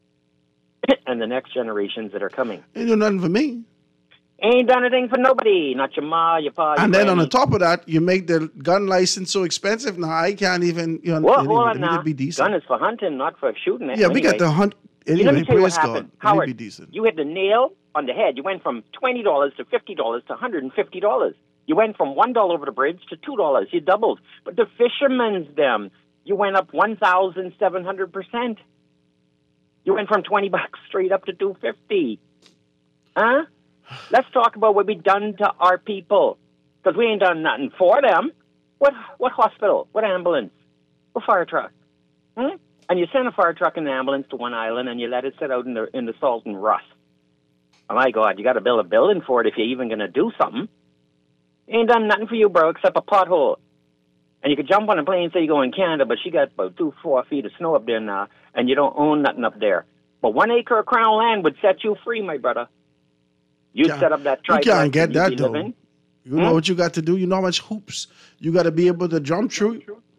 and the next generations that are coming. Ain't do nothing for me. Ain't done anything for nobody. Not your ma, your pa, your And then granny. on the top of that, you make the gun license so expensive. Now I can't even. You know, Well, anyway, hold let on me now. be decent. Gun is for hunting, not for shooting. Yeah, we got the hunt. Anyway, Let me tell you what praise God. happened. Let me Howard, be decent. you hit the nail on the head. You went from $20 to $50 to $150. You went from $1 over the bridge to $2. You doubled. But the fishermen's them, you went up 1,700%. You went from $20 straight up to $250. Huh? Let's talk about what we done to our people, because we ain't done nothing for them. What hospital? What ambulance? What fire truck? Hmm? And you send a fire truck and an ambulance to one island, and you let it sit out in the salt and rust. Oh my God, you got to build a building for it if you're even going to do something. Ain't done nothing for you, bro, except a pothole. And you could jump on a plane and say you go in Canada, but she got about 4 feet of snow up there now, and you don't own nothing up there. But 1 acre of crown land would set you free, my brother. You'd set up that You triplex. can't get and you'd that be though. living. You know what you got to do. You know how much hoops you got to be able to jump through.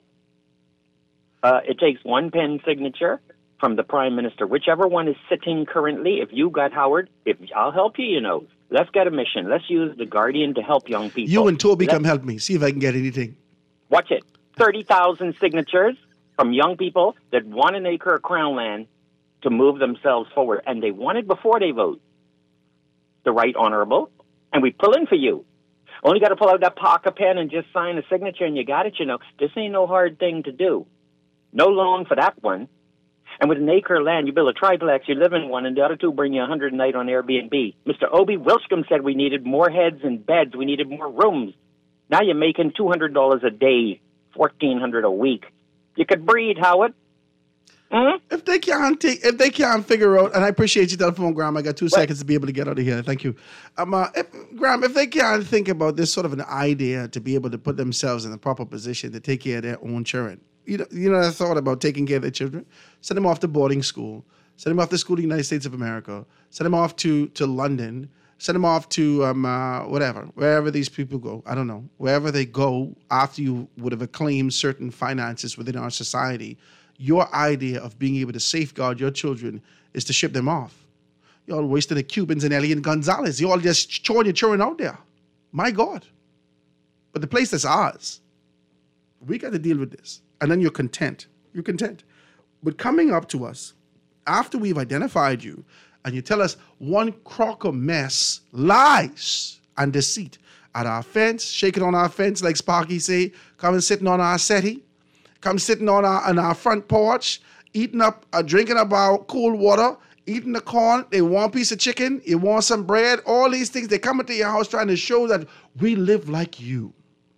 It takes one pen signature from the Prime Minister, whichever one is sitting currently. If you got Howard, I'll help you, you know. Let's get a mission. Let's use the Guardian to help young people. You and Toby come help me. See if I can get anything. Watch it. 30,000 signatures from young people that want an acre of crown land to move themselves forward. And they want it before they vote. the Right Honorable, and we pull in for you. Only got to pull out that pocket pen and just sign a signature, and you got it, you know. This ain't no hard thing to do. No loan for that one. And with an acre of land, you build a triplex, you live in one, and the other two bring you 100 a night on Airbnb. Mr. Obi Wilscombe said we needed more heads and beds. We needed more rooms. Now you're making $200 a day, $1,400 a week. You could breathe, Howard. If they can't figure out, and I appreciate your telephone, Graham. I got 2 seconds to be able to get out of here. Thank you. Graham, if they can't think about this sort of an idea to be able to put themselves in the proper position to take care of their own children, you know, I thought about taking care of their children, send them off to boarding school, send them off to school in the United States of America, send them off to London, send them off to whatever, wherever these people go. I don't know. Wherever they go after you would have acclaimed certain finances within our society, your idea of being able to safeguard your children is to ship them off. You all wasting the Cubans and Elian Gonzalez. You all just throwing your children out there. My God. But the place that's ours, we got to deal with this. And then you're content. You're content. But coming up to us, after we've identified you, and you tell us one crock of mess, lies, and deceit at our fence, shaking on our fence like Sparky say, coming sitting on our settee, come sitting on our front porch, drinking up our cool water, eating the corn. They want a piece of chicken. You want some bread. All these things. They come into your house trying to show that we live like you.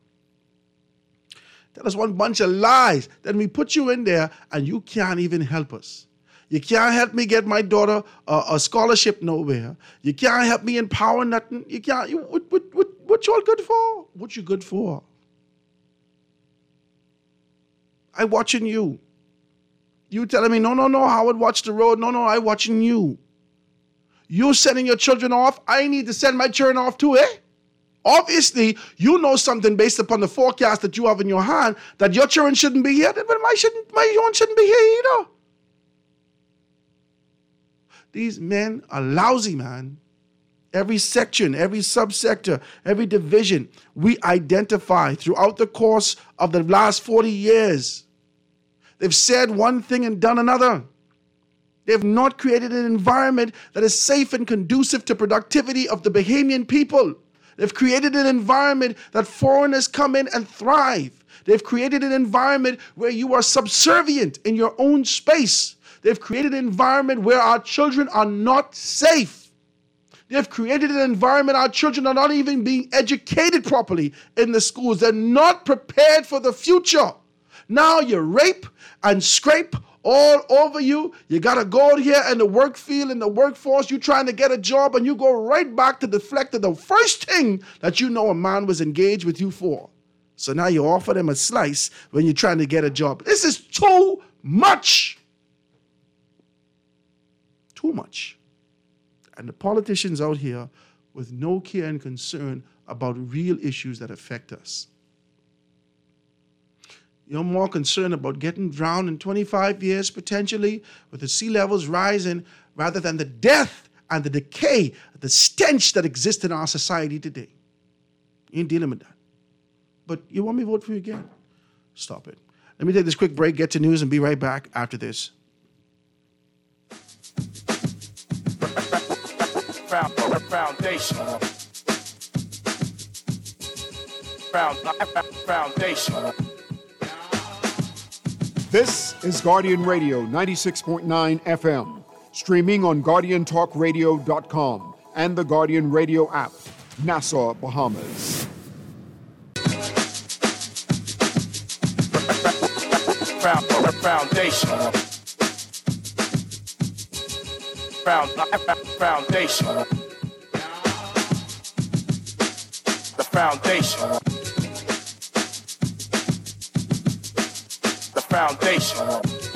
Tell us one bunch of lies. Then we put you in there and you can't even help us. You can't help me get my daughter a scholarship nowhere. You can't help me empower nothing. You can't. What you all good for? What you good for? I watching you. You telling me, no, Howard, watch the road. No, I watching you. You sending your children off. I need to send my children off too, eh? Obviously, you know something based upon the forecast that you have in your hand that your children shouldn't be here. But my own shouldn't be here either. These men are lousy, man. Every section, every subsector, every division, we identify throughout the course of the last 40 years. They've said one thing and done another. They've not created an environment that is safe and conducive to productivity of the Bahamian people. They've created an environment that foreigners come in and thrive. They've created an environment where you are subservient in your own space. They've created an environment where our children are not safe. They've created an environment our children are not even being educated properly in the schools. They're not prepared for the future. Now you rape and scrape all over you. You got to go out here in the work field, in the workforce. You're trying to get a job and you go right back to deflect to the first thing that you know a man was engaged with you for. So now you offer them a slice when you're trying to get a job. This is too much. Too much. And the politicians out here with no care and concern about real issues that affect us. You're more concerned about getting drowned in 25 years, potentially, with the sea levels rising, rather than the death and the decay, the stench that exists in our society today. You ain't dealing with that. But you want me to vote for you again? Stop it. Let me take this quick break, get to news, and be right back after this. Foundation. Foundation. This is Guardian Radio 96.9 FM, streaming on GuardianTalkRadio.com and the Guardian Radio app, Nassau, Bahamas. Foundation. Foundation. The foundation. The foundation.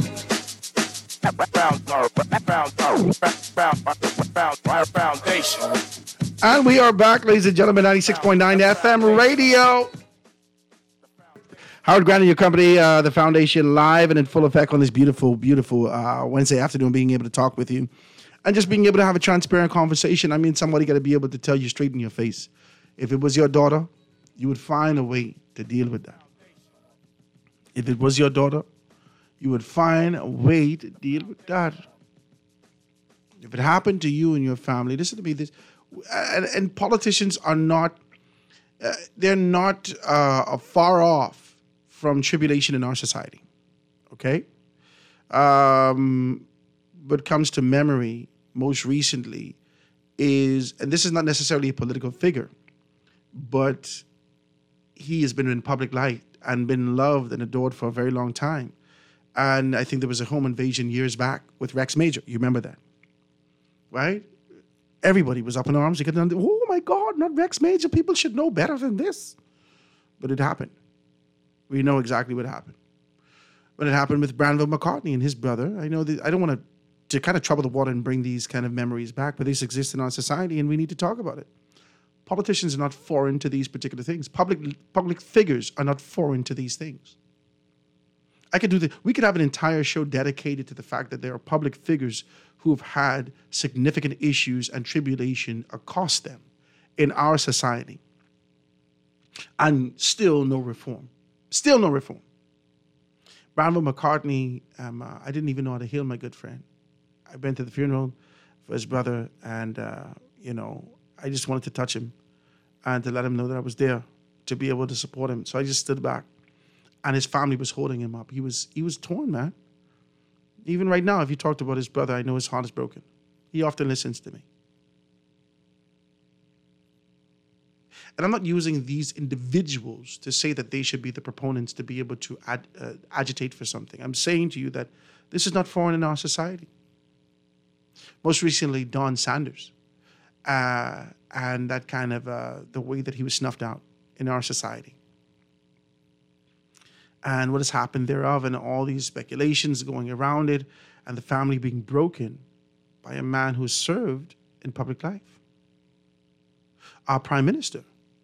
Foundation. And we are back, ladies and gentlemen, 96.9 FM radio. Howard Grant and your company, the Foundation, live and in full effect on this beautiful, beautiful Wednesday afternoon, being able to talk with you. And just being able to have a transparent conversation. I mean, somebody got to be able to tell you straight in your face. If it was your daughter, you would find a way to deal with that. If it was your daughter, you would find a way to deal with that. If it happened to you and your family, listen to me. This and politicians are not. They're not far off from tribulation in our society. Okay. What comes to memory most recently is, and this is not necessarily a political figure, but he has been in public light and been loved and adored for a very long time. And I think there was a home invasion years back with Rex Major. You remember that, right? Everybody was up in arms. Oh my God, not Rex Major. People should know better than this. But it happened. We know exactly what happened. When it happened with Branville McCartney and his brother, I know that I don't want to kind of trouble the water and bring these kind of memories back, but these exist in our society and we need to talk about it. Politicians are not foreign to these particular things. Public figures are not foreign to these things. We could have an entire show dedicated to the fact that there are public figures who have had significant issues and tribulation accost them in our society. And still no reform. Still no reform. Branville McCartney, I didn't even know how to hail my good friend. I went to the funeral for his brother and, I just wanted to touch him and to let him know that I was there to be able to support him. So I just stood back and his family was holding him up. He was torn, man. Even right now, if you talked about his brother, I know his heart is broken. He often listens to me. And I'm not using these individuals to say that they should be the proponents to be able to agitate for something. I'm saying to you that this is not foreign in our society. Most recently, Don Sanders, and that kind of the way that he was snuffed out in our society. And what has happened thereof, and all these speculations going around it, and the family being broken by a man who served in public life. Our Prime Minister,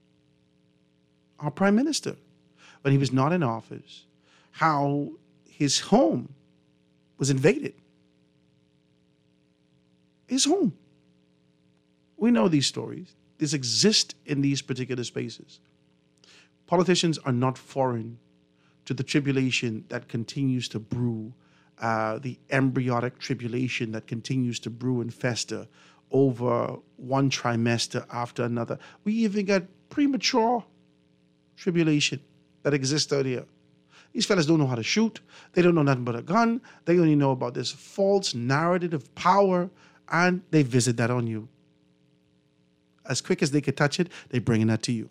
when he was not in office, how his home was invaded. His home. We know these stories. These exist in these particular spaces. Politicians are not foreign to the tribulation that continues to brew, the embryonic tribulation that continues to brew and fester over one trimester after another. We even got premature tribulation that exists out here. These fellas don't know how to shoot. They don't know nothing but a gun. They only know about this false narrative of power, and they visit that on you. As quick as they could touch it, they're bringing that to you.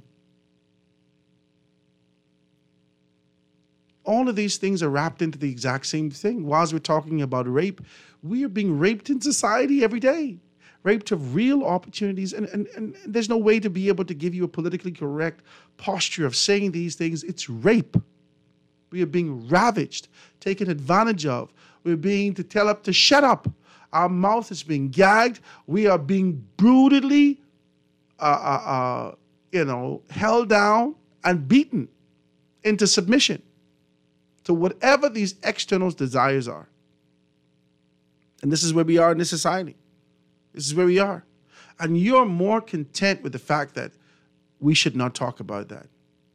All of these things are wrapped into the exact same thing. Whilst we're talking about rape, we are being raped in society every day. Raped of real opportunities. And there's no way to be able to give you a politically correct posture of saying these things. It's rape. We are being ravaged, taken advantage of. We're being to shut up. Our mouth is being gagged. We are being brutally, held down and beaten into submission to whatever these external desires are. And this is where we are in this society. This is where we are. And you're more content with the fact that we should not talk about that.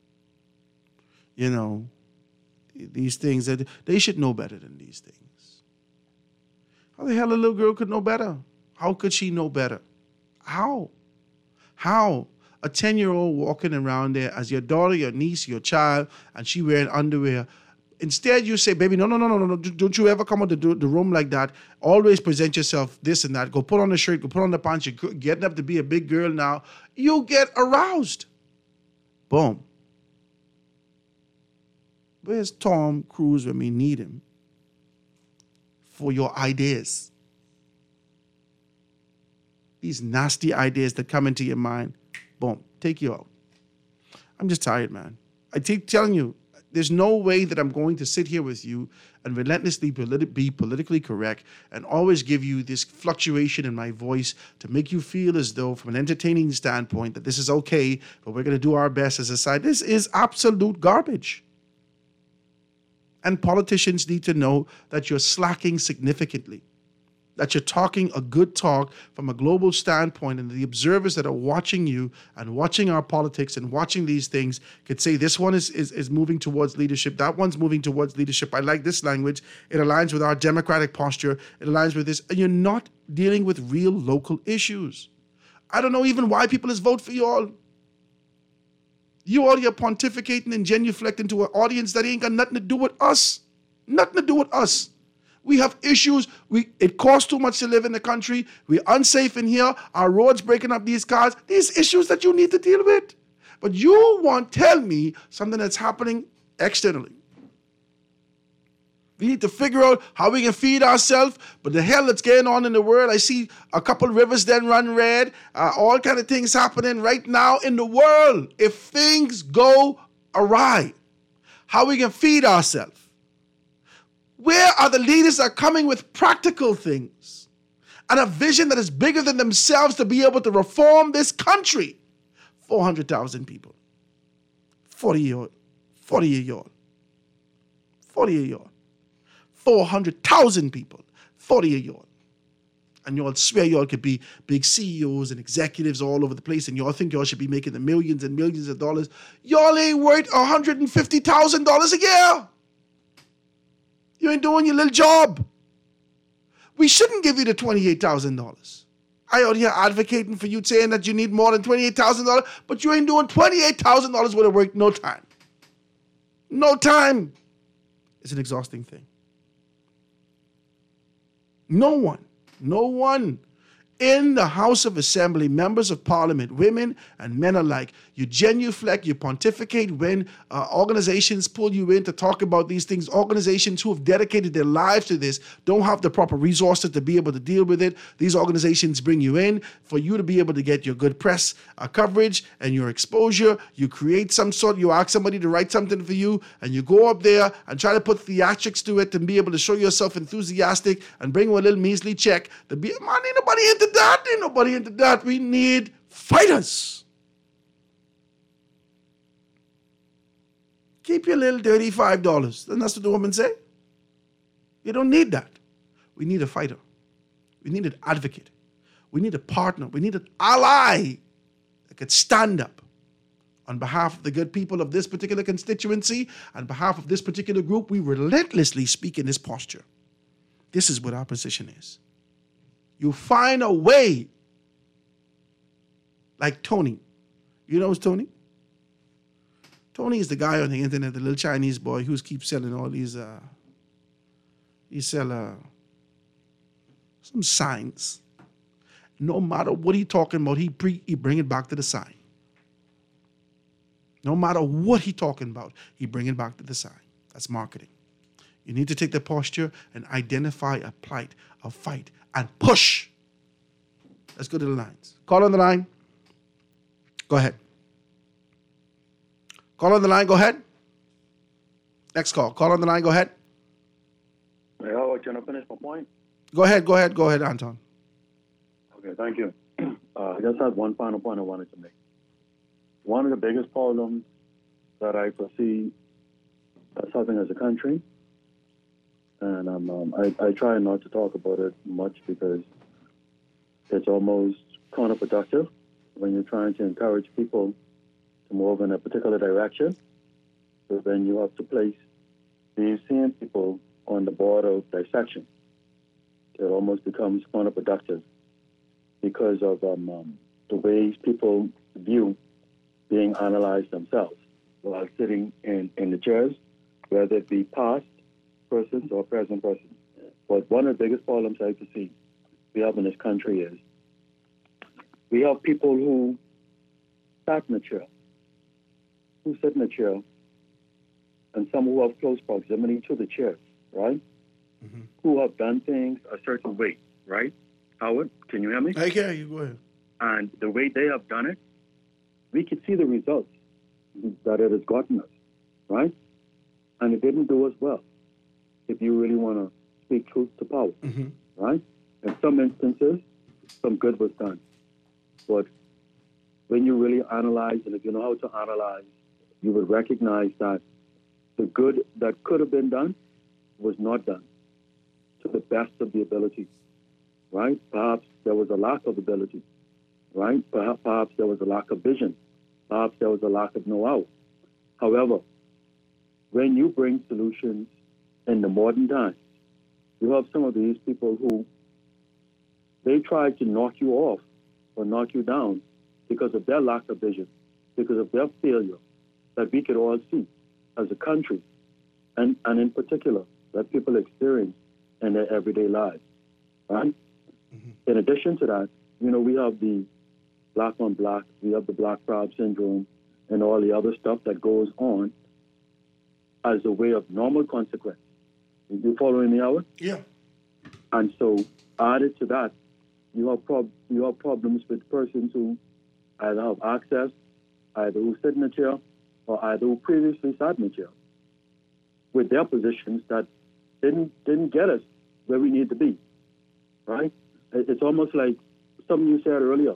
These things, that they should know better than these things. How the hell a little girl could know better? How could she know better? How? A 10-year-old walking around there as your daughter, your niece, your child, and she wearing underwear. Instead, you say, baby, no. Don't you ever come out the room like that. Always present yourself this and that. Go put on the shirt, go put on the pants. You're getting up to be a big girl now. You get aroused. Boom. Where's Tom Cruise when we need him for your ideas? These nasty ideas that come into your mind, boom, take you out. I'm just tired, man. I keep telling you, there's no way that I'm going to sit here with you and relentlessly be politically correct and always give you this fluctuation in my voice to make you feel as though, from an entertaining standpoint, that this is okay, but we're going to do our best as a side. This is absolute garbage. And politicians need to know that you're slacking significantly. that you're talking a good talk from a global standpoint, and the observers that are watching you and watching our politics and watching these things could say this one is moving towards leadership, that one's moving towards leadership. I like this language. It aligns with our democratic posture. It aligns with this. And you're not dealing with real local issues. I don't know even why people is vote for you all. You all, you're pontificating and genuflecting to an audience that ain't got nothing to do with us. Nothing to do with us. We have issues. It costs too much to live in the country. We're unsafe in here. Our roads breaking up these cars. These issues that you need to deal with. But you won't tell me something that's happening externally. We need to figure out how we can feed ourselves. But the hell that's going on in the world, I see a couple rivers then run red. All kind of things happening right now in the world. If things go awry, how we can feed ourselves. Where are the leaders that are coming with practical things and a vision that is bigger than themselves to be able to reform this country? 400,000 people. 40 year old. 400,000 people. 40 year old. And you all swear you all could be big CEOs and executives all over the place, and you all think you all should be making the millions and millions of dollars. Y'all ain't worth $150,000 a year. You ain't doing your little job. We shouldn't give you the $28,000. I out here advocating for you, saying that you need more than $28,000, but you ain't doing $28,000 worth of work no time. No time. It's an exhausting thing. No one in the House of Assembly, members of Parliament, women and men alike, you genuflect, you pontificate when organizations pull you in to talk about these things. Organizations who have dedicated their lives to this don't have the proper resources to be able to deal with it. These organizations bring you in for you to be able to get your good press coverage and your exposure. You create you ask somebody to write something for you, and you go up there and try to put theatrics to it and be able to show yourself enthusiastic and bring a little measly check. Ain't nobody into that. We need fighters. Keep your little $35. And that's what the woman say. You don't need that. We need a fighter. We need an advocate. We need a partner. We need an ally that could stand up on behalf of the good people of this particular constituency, on behalf of this particular group. We relentlessly speak in this posture. This is what our position is. You find a way, like Tony. You know who's Tony? Tony is the guy on the internet, the little Chinese boy who keeps selling all these, he sell some signs. No matter what he talking about, he bring it back to the sign. No matter what he talking about, he bring it back to the sign. That's marketing. You need to take the posture and identify a plight, a fight, and push. Let's go to the lines. Call on the line. Go ahead. Call on the line. Go ahead. Next call. Call on the line. Go ahead. Hey, how about you? Can I finish my point? Go ahead, Anton. Okay, thank you. I just had one final point I wanted to make. One of the biggest problems that I foresee us having as a country, and I try not to talk about it much because it's almost counterproductive when you're trying to encourage people to move in a particular direction. So then you have to place these same people on the border of dissection. It almost becomes counterproductive because of the ways people view being analyzed themselves while sitting in the chairs, whether it be past persons or present persons. But one of the biggest problems I see we have in this country is we have people who sit in a chair, and some who have close proximity to the chair, right? Mm-hmm. Who have done things a certain way, right? Howard, can you hear me? I hear you. Go ahead. And the way they have done it, we can see the results that it has gotten us, right? And it didn't do us well, if you really want to speak truth to power, mm-hmm. right? In some instances, some good was done. But when you really analyze, and if you know how to analyze, you would recognize that the good that could have been done was not done to the best of the ability. right? Perhaps there was a lack of ability, right? Perhaps there was a lack of vision. Perhaps there was a lack of know-how. However, when you bring solutions in the modern times, you have some of these people who they try to knock you off or knock you down because of their lack of vision, because of their failure that we could all see as a country, and in particular that people experience in their everyday lives, right? In addition to that, we have the black on black, we have the black crowd syndrome, and all the other stuff that goes on as a way of normal consequence. You following me, Howard? Yeah. And so, added to that, you have problems with persons who either have access, either who sit in a chair, or either who previously sat in a chair, with their positions that didn't get us where we need to be, right? It's almost like something you said earlier.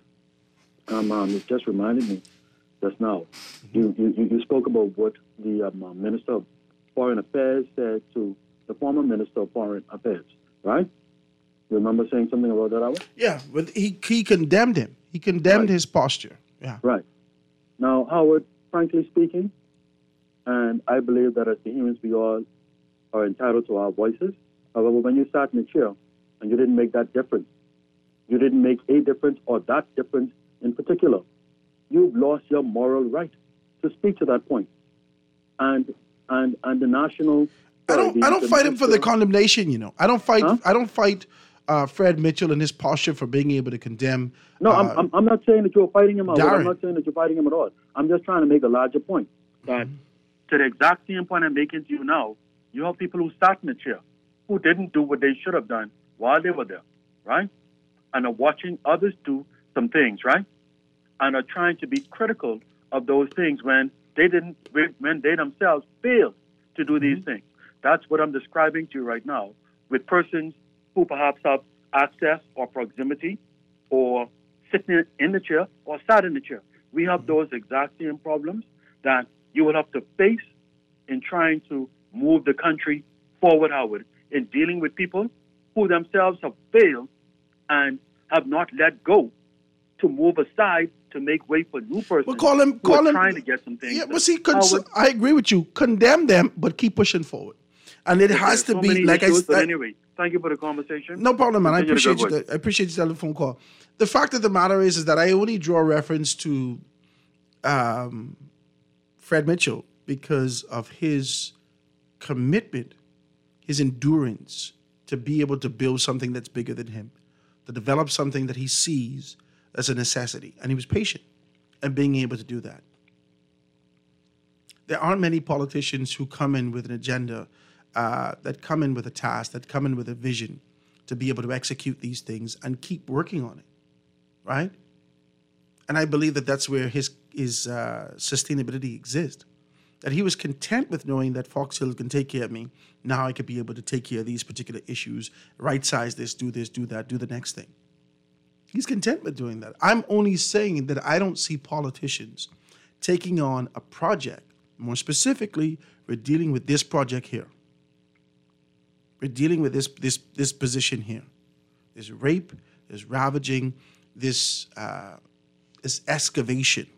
It just reminded me just now. You spoke about what the Minister of Foreign Affairs said to the former Minister of Foreign Affairs, right? You remember saying something about that, Howard? Yeah, but he condemned him. He condemned his posture. Yeah. Right. Now, Howard, frankly speaking, and I believe that as humans we all are entitled to our voices. However, when you sat in a chair and you didn't make that difference, you didn't make a difference or that difference in particular, you've lost your moral right to speak to that point. And the national... I don't fight him for the condemnation, I don't fight Fred Mitchell and his posture for being able to condemn. No, I'm not saying that you're fighting him. Darren. I'm not saying that you're fighting him at all. I'm just trying to make a larger point. That to the exact same point I'm making to you now, you have people who sat in the chair, who didn't do what they should have done while they were there, right? And are watching others do some things, right? And are trying to be critical of those things when they themselves failed to do these things. That's what I'm describing to you right now, with persons who perhaps have access or proximity or sitting in the chair or sat in the chair. We have those exact same problems that you will have to face in trying to move the country forward, Howard, in dealing with people who themselves have failed and have not let go to move aside to make way for new persons call him trying to get some things. Yeah, but see, I agree with you. Condemn them, but keep pushing forward. And it has to be, like I said. But anyway, thank you for the conversation. No problem, man. I appreciate you. I appreciate you telephone call. The fact of the matter is that I only draw reference to Fred Mitchell because of his commitment, his endurance to be able to build something that's bigger than him, to develop something that he sees as a necessity. And he was patient in being able to do that. There aren't many politicians who come in with an agenda, that come in with a task, that come in with a vision to be able to execute these things and keep working on it, right? And I believe that that's where his sustainability exists. That he was content with knowing that Fox Hill can take care of me. Now I could be able to take care of these particular issues, right-size this, do that, do the next thing. He's content with doing that. I'm only saying that I don't see politicians taking on a project. More specifically, we're dealing with this project here. We're dealing with this position here. There's rape, there's ravaging, this excavation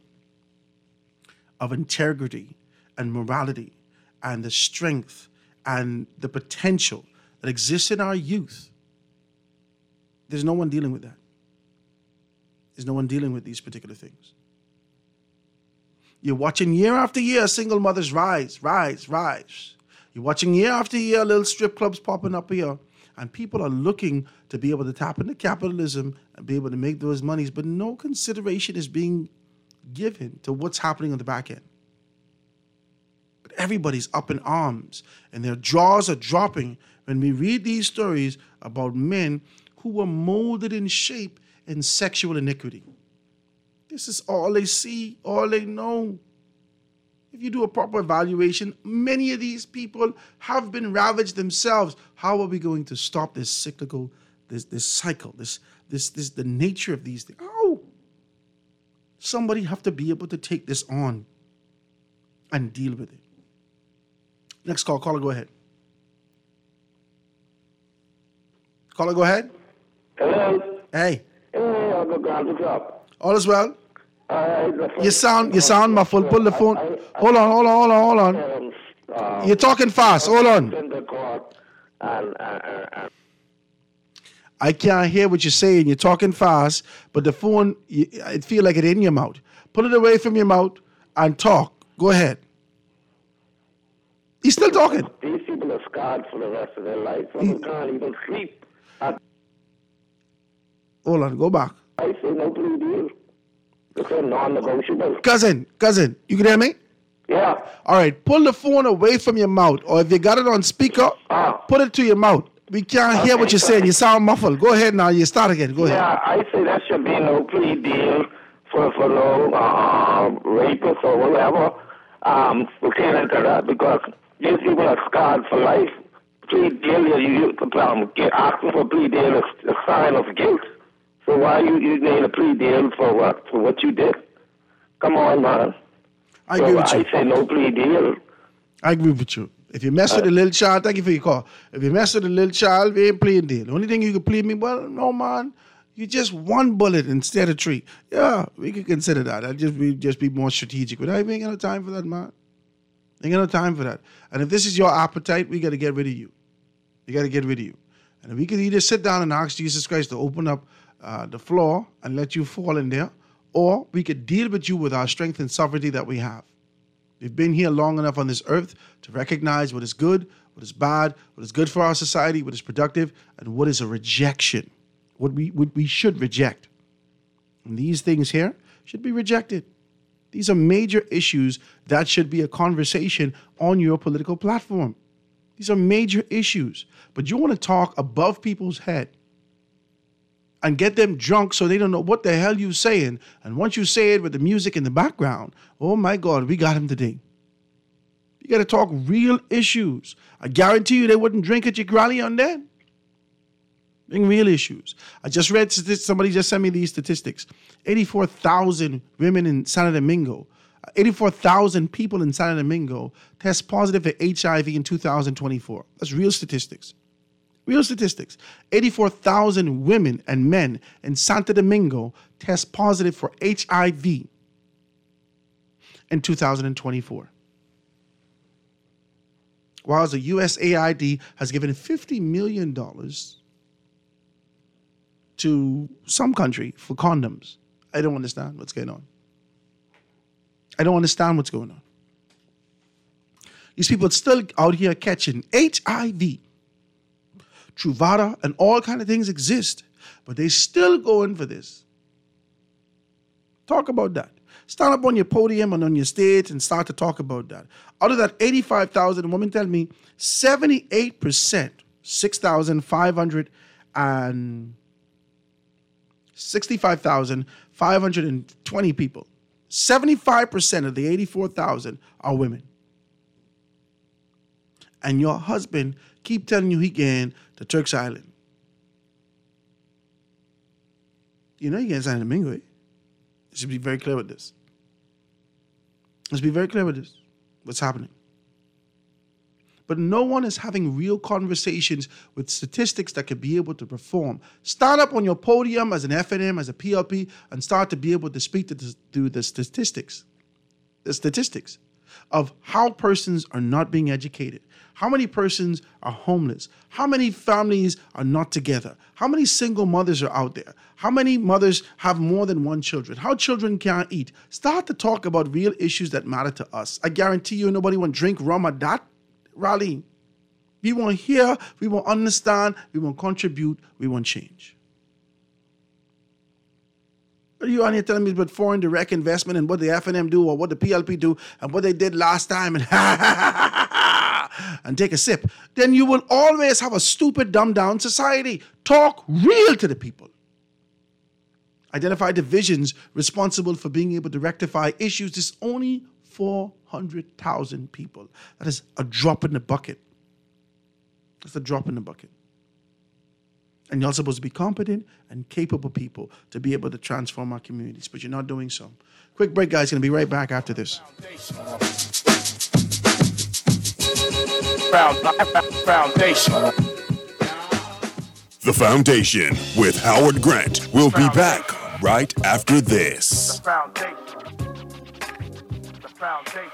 of integrity and morality and the strength and the potential that exists in our youth. There's no one dealing with that. There's no one dealing with these particular things. You're watching year after year single mothers rise. You're watching year after year little strip clubs popping up here, and people are looking to be able to tap into capitalism and be able to make those monies, but no consideration is being given to what's happening on the back end. But everybody's up in arms, and their jaws are dropping when we read these stories about men who were molded in shape in sexual iniquity. This is all they see, all they know. If you do a proper evaluation, many of these people have been ravaged themselves. How are we going to stop this cyclical, this cycle, this the nature of these things? Oh, somebody have to be able to take this on and deal with it. Next call. Caller, go ahead. Caller, go ahead. Hello. Hey. Hey, Uncle Grant, what's up? All is well? You sound muffled. Pull the phone. Hold on. You're talking fast. Hold on. I can't hear what you're saying. You're talking fast, but the phone, it feel like it's in your mouth. Pull it away from your mouth and talk. Go ahead. He's still talking. These people are scarred for the rest of their life. Some can't even sleep. Hold on. Go back. I say no plea deal. It's a non-negotiable. Cousin, you can hear me? Yeah. All right, pull the phone away from your mouth, or if you got it on speaker, put it to your mouth. We can't hear what you're saying. You sound muffled. Go ahead now. You start again. Go ahead. Yeah, I say that should be no plea deal for no rapists or whatever. We can't enter that because these people are scarred for life. Plea deal, you asking for a plea deal is a sign of guilt. So why you need a plea deal for what? For what you did? Come on, man. I agree with you. I say no plea deal. I agree with you. If you mess with a little child, thank you for your call. If you mess with a little child, we ain't pleading deal. The only thing you can plead me, well, no, man, you just one bullet instead of three. Yeah, we can consider that. We just be more strategic. But I ain't got no time for that, man. Ain't got no time for that. And if this is your appetite, we got to get rid of you. We got to get rid of you. And if we could either sit down and ask Jesus Christ to open up the floor and let you fall in there, or we could deal with you with our strength and sovereignty that we have. We've been here long enough on this earth to recognize what is good, what is bad, what is good for our society, what is productive, and what is a rejection, what we should reject. And these things here should be rejected. These are major issues that should be a conversation on your political platform. These are major issues. But you want to talk above people's head and get them drunk so they don't know what the hell you're saying. And once you say it with the music in the background, oh my God, we got him today. You got to talk real issues. I guarantee you they wouldn't drink at your rally on that. Bring real issues. I just read, somebody just sent me these statistics. 84,000 women in Santo Domingo, 84,000 people in Santo Domingo test positive for HIV in 2024. That's real statistics. Real statistics. 84,000 women and men in Santo Domingo test positive for HIV in 2024. While the USAID has given $50 million to some country for condoms. I don't understand what's going on. I don't understand what's going on. These people are still out here catching HIV. Truvada and all kind of things exist, but they still going for this. Talk about that. Stand up on your podium and on your stage and start to talk about that. Out of that 85,000, women tell me 78%, 65,520 people, 75% of the 84,000 are women. And your husband keep telling you he can to Turks Island. You know you can't Santo Domingo, eh? You should be very clear with this. Let's be very clear with this. What's happening? But no one is having real conversations with statistics that could be able to perform. Stand up on your podium as an FNM, as a PLP, and start to be able to speak to the statistics. The statistics of how persons are not being educated. How many persons are homeless? How many families are not together? How many single mothers are out there? How many mothers have more than one children? How children can't eat? Start to talk about real issues that matter to us. I guarantee you nobody won't drink rum at that rally. We won't hear, we won't understand, we won't contribute, we won't change. What are you on here telling me about foreign direct investment and what the FNM do or what the PLP do and what they did last time and and take a sip? Then you will always have a stupid, dumbed-down society. Talk real to the people. Identify divisions responsible for being able to rectify issues. There's only 400,000 people. That is a drop in the bucket. That's a drop in the bucket. And you're supposed to be competent and capable people to be able to transform our communities, but you're not doing so. Quick break, guys. Going to be right back after this. Foundation. The Foundation with Howard Grant. We'll be back right after this. The foundation. The foundation.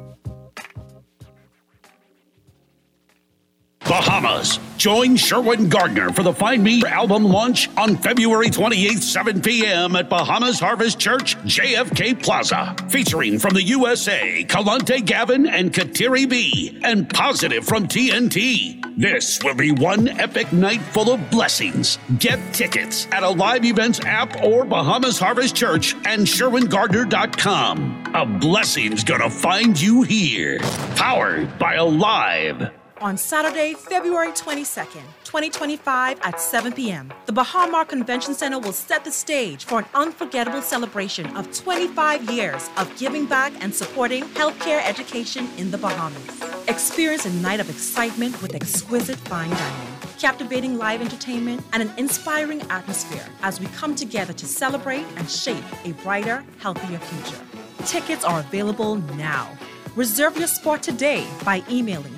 Bahamas. Join Sherwin Gardner for the Find Me album launch on February 28th, 7 p.m. at Bahamas Harvest Church, JFK Plaza. Featuring from the USA, Kalante Gavin and Kateri B, and Positive from TNT. This will be one epic night full of blessings. Get tickets at Alive Events app or Bahamas Harvest Church and SherwinGardner.com. A blessing's gonna find you here. Powered by Alive. On Saturday, February 22nd, 2025 at 7 p.m., the Bahamar Convention Center will set the stage for an unforgettable celebration of 25 years of giving back and supporting healthcare education in the Bahamas. Experience a night of excitement with exquisite fine dining, captivating live entertainment, and an inspiring atmosphere as we come together to celebrate and shape a brighter, healthier future. Tickets are available now. Reserve your spot today by emailing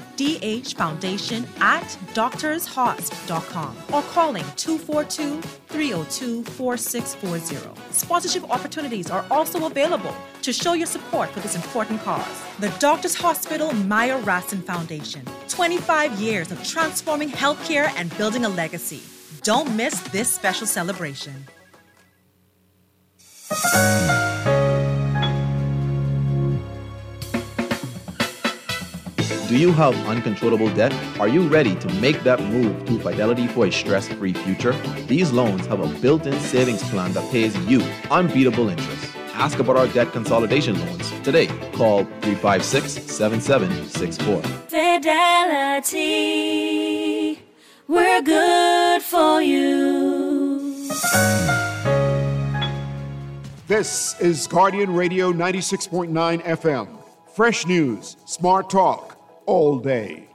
dhfoundation@doctorshosp.com or calling 242-302-4640. Sponsorship opportunities are also available to show your support for this important cause. The Doctors Hospital Maya Rassin Foundation. 25 years of transforming healthcare and building a legacy. Don't miss this special celebration. Do you have uncontrollable debt? Are you ready to make that move to Fidelity for a stress-free future? These loans have a built-in savings plan that pays you unbeatable interest. Ask about our debt consolidation loans today. Call 356-7764. Fidelity, we're good for you. This is Guardian Radio 96.9 FM. Fresh news, smart talk, all day.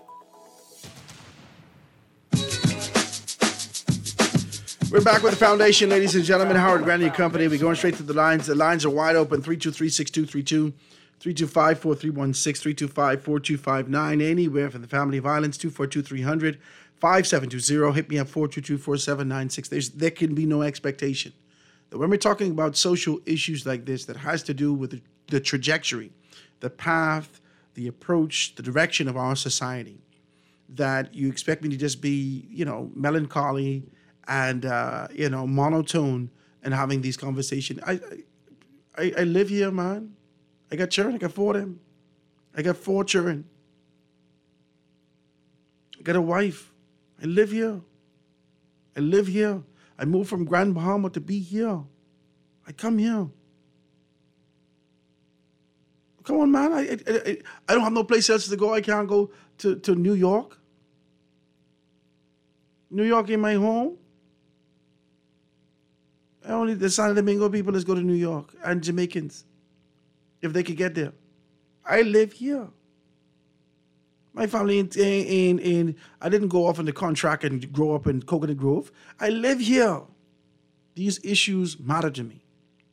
We're back with the Foundation, ladies and gentlemen. Howard Grant and Company. We're going straight to the lines. The lines are wide open. 323-6232, 325-4316, 325-4259. Anywhere from the family violence, 242-300, 5720. Hit me up, 422-4796. There can be no expectation that when we're talking about social issues like this that has to do with the trajectory, the path, the approach, the direction of our society, that you expect me to just be, melancholy and, monotone and having these conversations. I live here, man. I got children. I got 4 of them. I got 4 children. I got a wife. I live here. I live here. I moved from Grand Bahama to be here. I come here. Come on, man. I don't have no place else to go. I can't go to New York. New York ain't my home. Only the San Domingo people let's go to New York, and Jamaicans, if they could get there. I live here. My family in I didn't go off on the contract and grow up in Coconut Grove. I live here. These issues matter to me.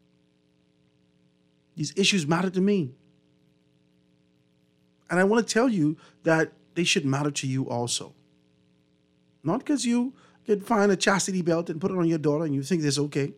These issues matter to me. And I want to tell you that they should matter to you also. Not because you can find a chastity belt and put it on your daughter and you think that's okay.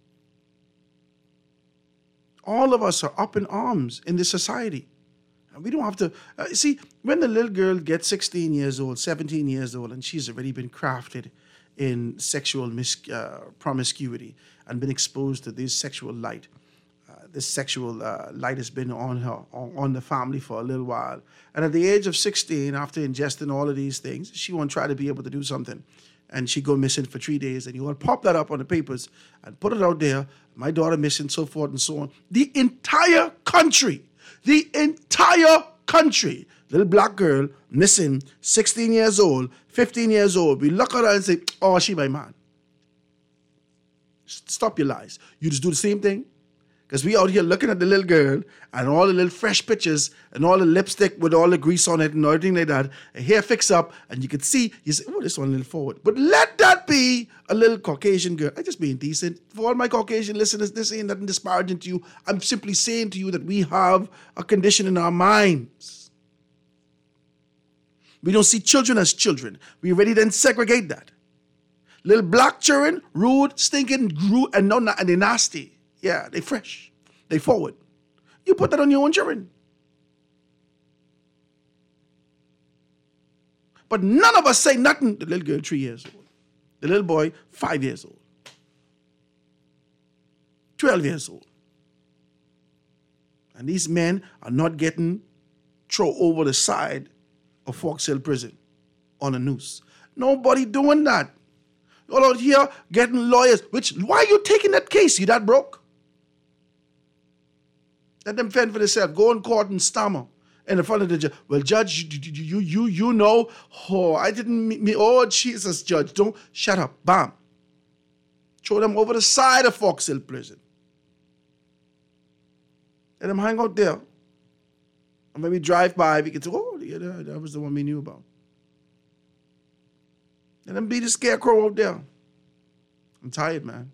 All of us are up in arms in this society. And we don't have to... see, when the little girl gets 16 years old, 17 years old, and she's already been crafted in sexual promiscuity and been exposed to this sexual light, light has been on her, on the family for a little while. And at the age of 16, after ingesting all of these things, she won't try to be able to do something. And she go missing for 3 days. And you want to pop that up on the papers and put it out there. My daughter missing, so forth and so on. The entire country, little black girl missing, 16 years old, 15 years old. We look at her and say, oh, she my man. Stop your lies. You just do the same thing. Because we out here looking at the little girl and all the little fresh pictures and all the lipstick with all the grease on it and everything like that, and hair fix up, and you can see, you say, oh, this one a little forward. But let that be a little Caucasian girl. I'm just being decent. For all my Caucasian listeners, this ain't nothing disparaging to you. I'm simply saying to you that we have a condition in our minds. We don't see children as children. We already then segregate that. Little black children, rude, stinking, rude, and they nasty. Yeah, they fresh. They forward. You put that on your own children. But none of us say nothing. The little girl, 3 years old. The little boy, 5 years old. 12 years old. And these men are not getting thrown over the side of Fox Hill Prison on a noose. Nobody doing that. You're out here getting lawyers. Why are you taking that case? You that broke? Let them fend for themselves. Go in court and stammer in the front of the judge. Well, judge, you know. Oh, I didn't mean. Oh, Jesus, judge, don't. Shut up. Bam. Throw them over the side of Fox Hill Prison. Let them hang out there. And when we drive by, we can say, oh, yeah, that was the one we knew about. Let them be the scarecrow out there. I'm tired, man.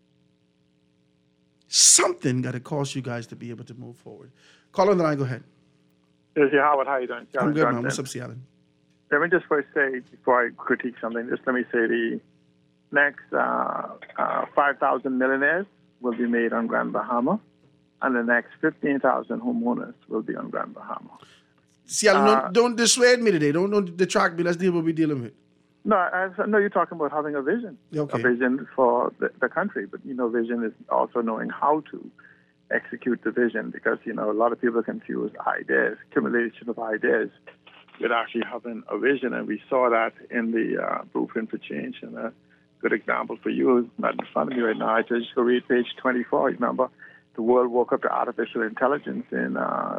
Something got to cause you guys to be able to move forward. Call on the line, go ahead. Yes, Howard, how you doing? I'm good, man. What's up, Seattle? Let me just first say, before I critique something, just let me say the next 5,000 millionaires will be made on Grand Bahama, and the next 15,000 homeowners will be on Grand Bahama. Seattle, don't dissuade me today. Don't detract me. Let's deal with what we're dealing with. No, no, you're talking about having a vision, a vision for the country. But, vision is also knowing how to execute the vision, because, a lot of people confuse ideas, accumulation of ideas, with actually having a vision. And we saw that in the Blueprint for Change. And a good example for you is not in front of me right now. I just go read page 24. Remember, the world woke up to artificial intelligence in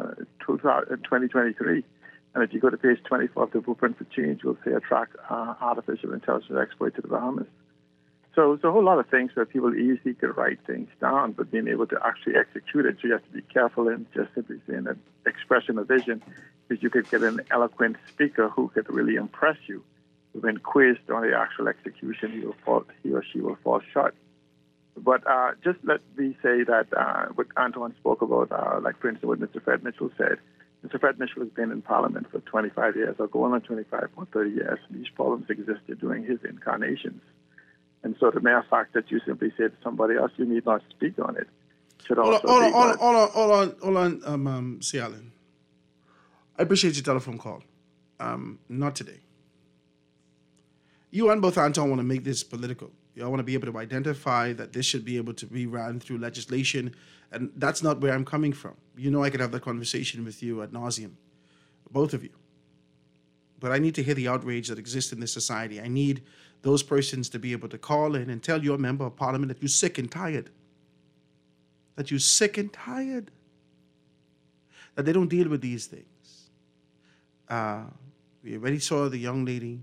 2023. And if you go to page 24 of the Blueprint for Change, you'll see attract artificial intelligence exploit to the Bahamas. So it's a whole lot of things where people easily could write things down, but being able to actually execute it, so you have to be careful in just simply saying that expression of vision, because you could get an eloquent speaker who could really impress you. But when quizzed on the actual execution, he or she will fall short. But just let me say that what Antoine spoke about, like for instance what Mr. Fred Mitchell said, Mr. Fred Mitchell has been in Parliament for 25 years, or going on 25 or 30 years. These problems existed during his incarnations. And so the mere fact that you simply say to somebody else, you need not speak on it, should also be... Hold on, C. Allen. I appreciate your telephone call. Not today. You and both Anton want to make this political. You all want to be able to identify that this should be able to be ran through legislation, and that's not where I'm coming from. I could have that conversation with you ad nauseum, both of you. But I need to hear the outrage that exists in this society. I need those persons to be able to call in and tell your member of parliament that you're sick and tired. That you're sick and tired. That they don't deal with these things. We already saw the young lady,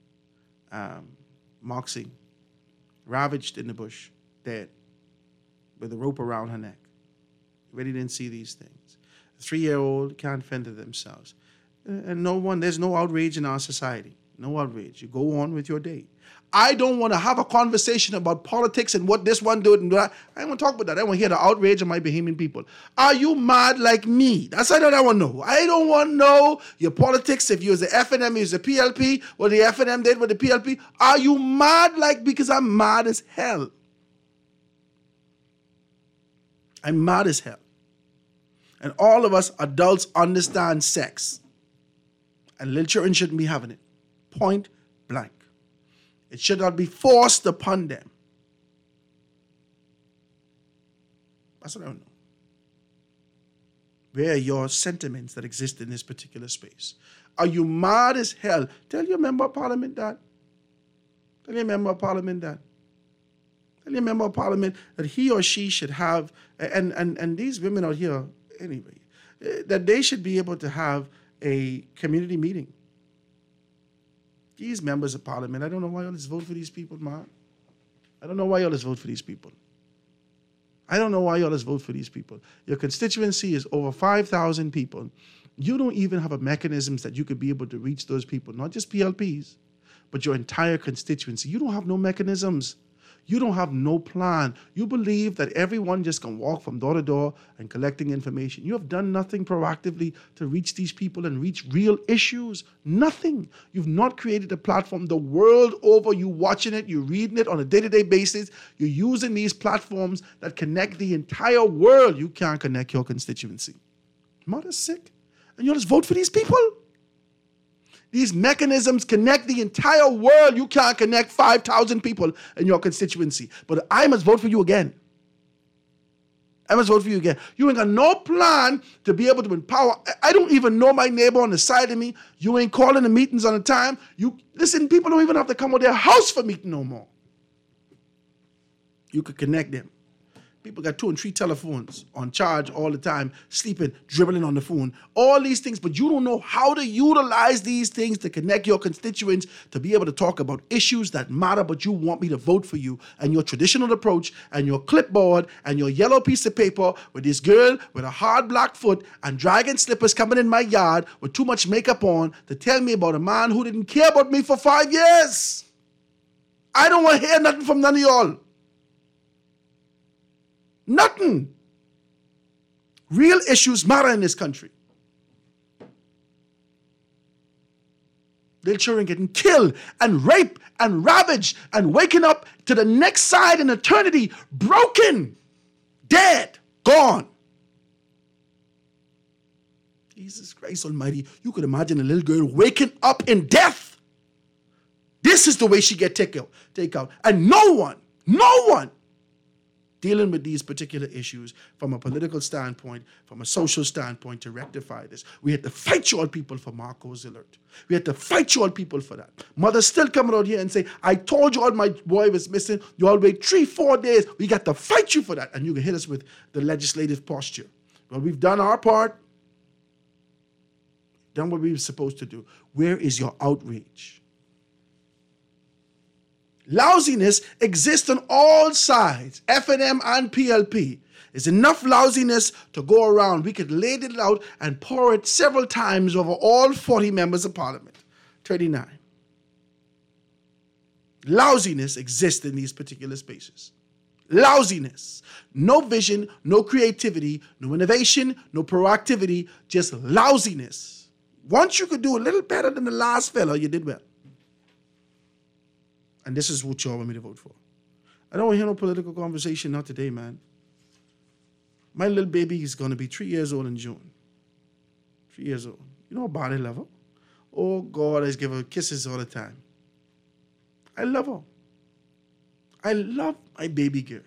Moxie, ravaged in the bush, dead, with a rope around her neck. We already didn't see these things. A 3-year-old can't fend for themselves. And there's no outrage in our society. No outrage. You go on with your day. I don't want to have a conversation about politics and what this one did and that. I don't want to talk about that. I want to hear the outrage of my Bahamian people. Are you mad like me? That's what I want to know. I don't want to know your politics. If you was the FNM, you was the PLP, what the FNM did with the PLP. Are you mad like me? Because I'm mad as hell. I'm mad as hell. And all of us adults understand sex. And little children shouldn't be having it. Point blank. It should not be forced upon them. That's what I don't know. Where are your sentiments that exist in this particular space? Are you mad as hell? Tell your member of parliament that. Tell your member of parliament that. Tell your member of parliament that he or she should have, and these women out here, anyway, that they should be able to have a community meeting. These members of parliament, I don't know why y'all just vote for these people, man. I don't know why y'all just vote for these people. I don't know why y'all just vote for these people. Your constituency is over 5,000 people. You don't even have a mechanisms that you could be able to reach those people, not just PLPs, but your entire constituency. You don't have no mechanisms. You don't have no plan. You believe that everyone just can walk from door to door and collecting information. You have done nothing proactively to reach these people and reach real issues. Nothing. You've not created a platform the world over. You watching it, you're reading it on a day-to-day basis. You're using these platforms that connect the entire world. You can't connect your constituency. Mother's sick. And you'll just vote for these people? These mechanisms connect the entire world. You can't connect 5,000 people in your constituency. But I must vote for you again. I must vote for you again. You ain't got no plan to be able to empower. I don't even know my neighbor on the side of me. You ain't calling the meetings on the time. Listen, people don't even have to come to their house for meeting no more. You could connect them. People got 2 and 3 telephones on charge all the time, sleeping, dribbling on the phone, all these things, but you don't know how to utilize these things to connect your constituents, to be able to talk about issues that matter, but you want me to vote for you. And your traditional approach and your clipboard and your yellow piece of paper with this girl with a hard black foot and dragon slippers coming in my yard with too much makeup on to tell me about a man who didn't care about me for 5 years. I don't want to hear nothing from none of y'all. Nothing. Real issues matter in this country. Little children getting killed and raped and ravaged and waking up to the next side in eternity, broken, dead, gone. Jesus Christ Almighty, you could imagine a little girl waking up in death. This is the way she get take out. And no one dealing with these particular issues from a political standpoint, from a social standpoint to rectify this. We had to fight you all people for Marco's alert. We had to fight you all people for that. Mother's still coming out here and say, I told you all my boy was missing. You all wait 3-4 days. We got to fight you for that. And you can hit us with the legislative posture. Well, we've done our part. Done what we were supposed to do. Where is your outrage? Lousiness exists on all sides, FNM and PLP. There's enough lousiness to go around. We could lay it out and pour it several times over all 40 members of Parliament. 39. Lousiness exists in these particular spaces. Lousiness. No vision, no creativity, no innovation, no proactivity, just lousiness. Once you could do a little better than the last fellow, you did well. And this is what y'all want me to vote for. I don't want to hear no political conversation, not today, man. My little baby is going to be 3 years old in June. 3 years old. You know how bad I love her? Oh, God, I just give her kisses all the time. I love her. I love my baby girl.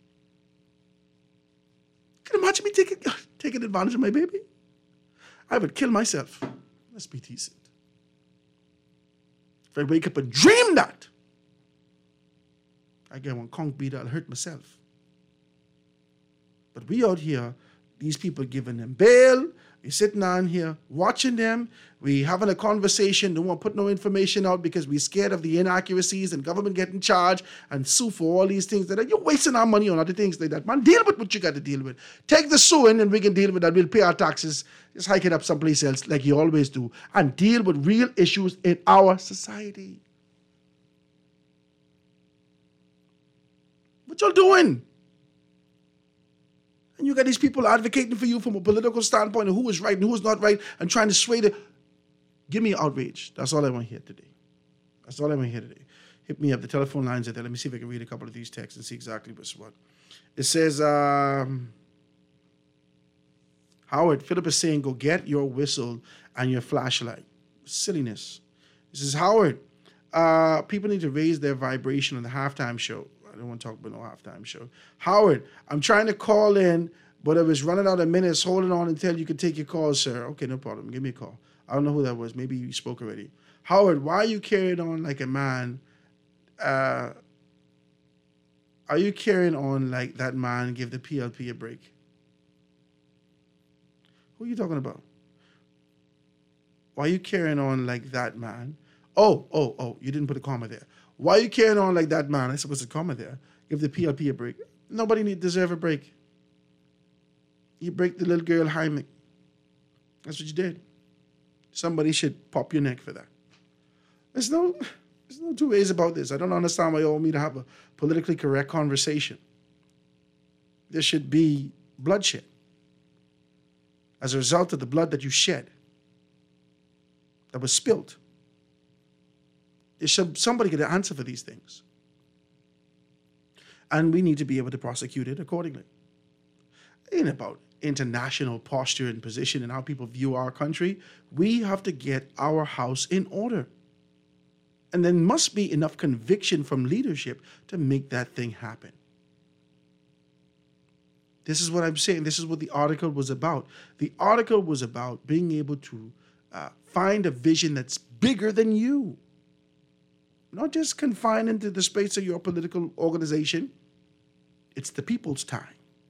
Can you imagine me taking advantage of my baby? I would kill myself. Let's be decent. If I wake up and dream that, I get one conk beat, I'll hurt myself. But we out here, these people giving them bail, we sitting on here watching them, we having a conversation, don't want to put no information out because we're scared of the inaccuracies and government getting charged and sue for all these things. You're wasting our money on other things like that. Man, deal with what you got to deal with. Take the suing and we can deal with that. We'll pay our taxes, just hike it up someplace else like you always do, and deal with real issues in our society. What y'all doing? And you got these people advocating for you from a political standpoint of who is right and who is not right and trying to sway the... Give me outrage. That's all I want to hear today. That's all I want to hear today. Hit me up. The telephone lines are there. Let me see if I can read a couple of these texts and see exactly what's what. It says, Howard, Philip is saying, go get your whistle and your flashlight. Silliness. This is Howard. People need to raise their vibration on the halftime show. I don't want to talk about no halftime show. Howard, I'm trying to call in, but I was running out of minutes. Holding on until you can take your call, sir. Okay, no problem. Give me a call. I don't know who that was. Maybe you spoke already. Howard, why are you carrying on like a man? Are you carrying on like that man give the PLP a break? Who are you talking about? Why are you carrying on like that man? Oh, you didn't put a comma there. Why are you carrying on like that, man? I supposed to comma there. Give the PLP a break. Nobody deserve a break. You break the little girl hymen. That's what you did. Somebody should pop your neck for that. There's no two ways about this. I don't understand why you want me to have a politically correct conversation. There should be bloodshed as a result of the blood that you shed, that was spilled. Somebody get an answer for these things. And we need to be able to prosecute it accordingly. It ain't about international posture and position and how people view our country. We have to get our house in order. And there must be enough conviction from leadership to make that thing happen. This is what I'm saying. This is what the article was about. The article was about being able to find a vision that's bigger than you. Not just confined into the space of your political organization. It's the people's time.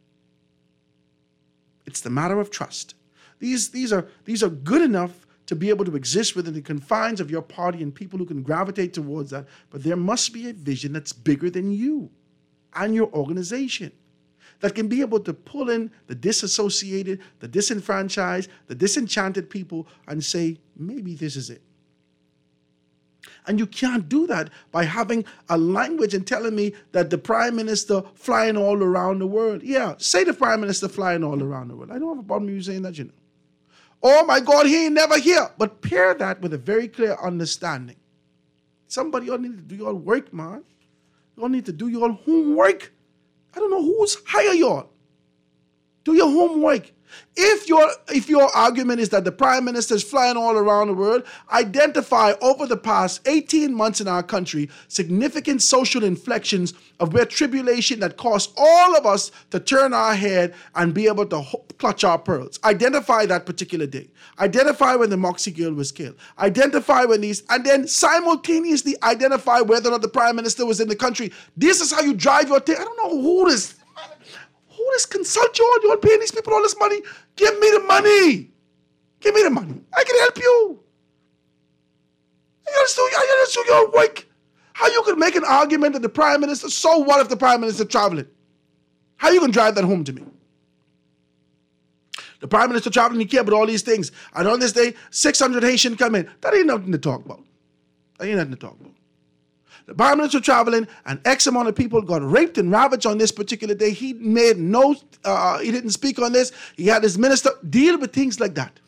It's the matter of trust. These are good enough to be able to exist within the confines of your party and people who can gravitate towards that. But there must be a vision that's bigger than you and your organization, that can be able to pull in the disassociated, the disenfranchised, the disenchanted people and say, maybe this is it. And you can't do that by having a language and telling me that the prime minister flying all around the world. Yeah, say the prime minister flying all around the world. I don't have a problem with you saying that, you know. Oh my God, he ain't never here. But pair that with a very clear understanding. Somebody all need to do your work, man. You all need to do your homework. I don't know who's hire y'all. Do your homework. If your argument is that the prime minister is flying all around the world, identify over the past 18 months in our country significant social inflections of where tribulation that caused all of us to turn our head and be able to clutch our pearls. Identify that particular day. Identify when the Moxie girl was killed. Identify when these, and then simultaneously identify whether or not the prime minister was in the country. This is how you drive your thing. I don't know who this consult you all. You're paying these people all this money. Give me the money. Give me the money. I can help you. I just do your work. How you can make an argument that the prime minister, so what if the prime minister traveling? How you can drive that home to me? The prime minister traveling, he care about all these things. And on this day, 600 Haitian come in. That ain't nothing to talk about. The prime minister traveling and X amount of people got raped and ravaged on this particular day. He made he didn't speak on this. He had his minister deal with things like that.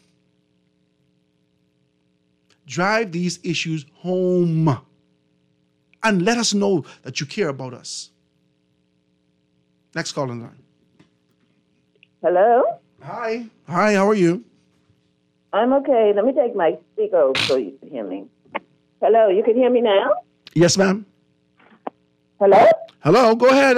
Drive these issues home and let us know that you care about us. Next call in line. Hello? Hi, how are you? I'm okay. Let me take my speaker off so you can hear me. Hello, you can hear me now? Yes, ma'am. Hello? Hello, go ahead.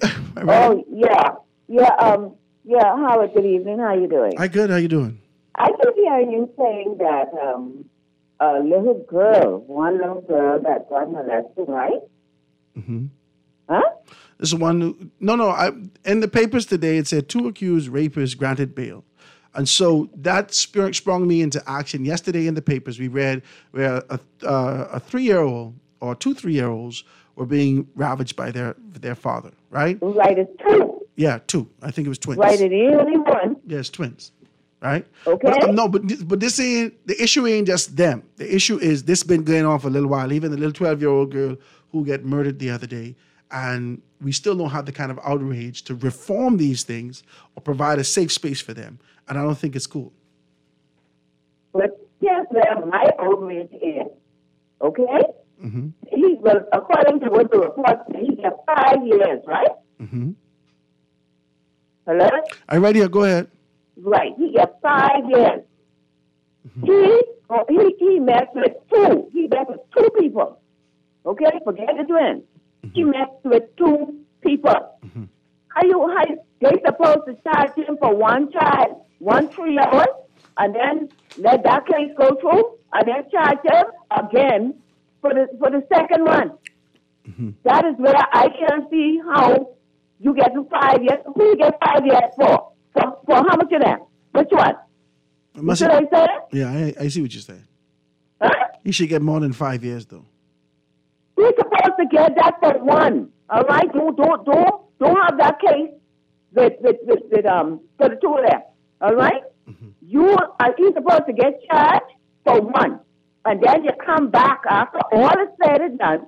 Yeah, Howard, good evening. How you doing? Hi, good. How you doing? I can hear you saying that a little girl, one little girl that got molested, right? Mm-hmm. Huh? This is one. In the papers today, it said 2 accused rapists granted bail. And so that sprung me into action. Yesterday in the papers, we read where a 3-year-old or 2 3-year-olds were being ravaged by their father, right? Right, it's 2. Yeah, 2. I think it was twins. Right, it is only 1. Yes, twins, right? Okay. But this ain't, the issue ain't just them. The issue is this been going on for a little while. Even the little 12-year-old girl who got murdered the other day. And we still don't have the kind of outrage to reform these things or provide a safe space for them. And I don't think it's cool. But yes, ma'am, my outrage is, okay? Mm-hmm. According to what the report said, he got 5 years, right? Mm-hmm. Hello? I'm right here. Go ahead. Right. He got 5 years. Mm-hmm. He messed with 2. He messed with 2 people. Okay? Forget the twins. Mm-hmm. He messed with 2 people. Mm-hmm. How they supposed to charge him for one child, 1 3-year-old, and then let that case go through, and then charge him again for the second one. Mm-hmm. That is where I can't see how you get 5 years. Who you get 5 years for? For how much of them? Which one? You see what I'm saying? Yeah, I see what you're saying. Huh? He should get more than 5 years, though. He's supposed to get that for 1. All right? Don't have that case with for the 2 of them. All right? Mm-hmm. He's supposed to get charged for 1. and then you come back after all is said and done.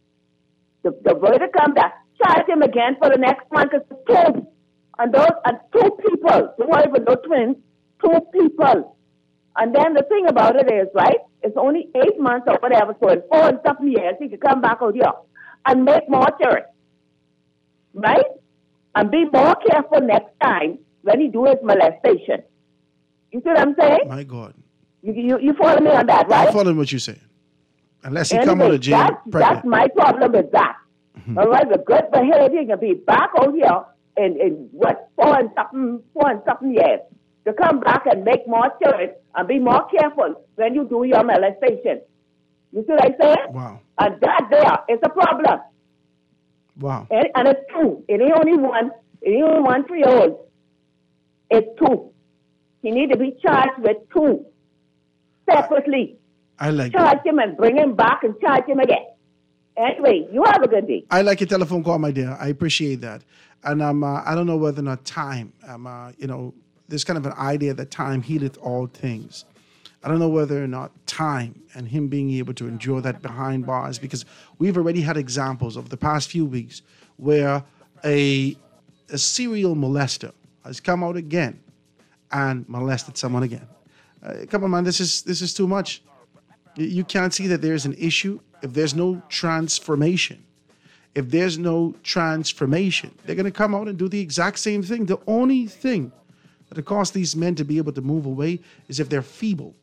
The verdict comes back. Charge him again for the next one because it's two. And those are two people. Don't worry about no twins. Two people. And then the thing about it is, right, it's only 8 months or whatever, so in 4 and something years, he can come back out here and make more children. Right? And be more careful next time when he do his molestation. You see what I'm saying? My God. You follow me on that, right? I'm following what you say. Unless he come out of jail pregnant. That's my problem with that. All right, the good behavior can be back out here in what, 4 and something years. To come back and make more children and be more careful when you do your molestation. You see what I say? Wow. And that there is a problem. Wow. And it's two. It ain't only one. It ain't only 1 3-year-old. It's two. He need to be charged with two separately. I like charge him and bring him back and charge him again. Anyway, you have a good day. I like your telephone call, my dear. I appreciate that. And I don't know whether or not time, there's kind of an idea that time healeth all things. I don't know whether or not time and him being able to endure that behind bars, because we've already had examples over the past few weeks where a serial molester has come out again and molested someone again. Come on, man, this is too much. You can't see that there's an issue if there's no transformation. If there's no transformation, they're going to come out and do the exact same thing. The only thing that it costs these men to be able to move away is if they're feeble.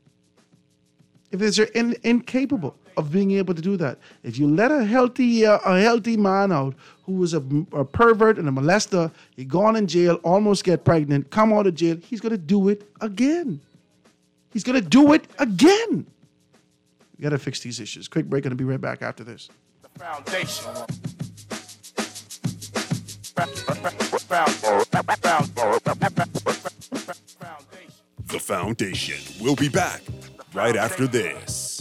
If they're incapable of being able to do that. If you let a healthy man out who was a pervert and a molester, he gone in jail, almost get pregnant, come out of jail, he's going to do it again. He's going to do it again. We got to fix these issues. Quick break, and I'll be right back after this. The foundation. The Foundation. We'll be back right after this.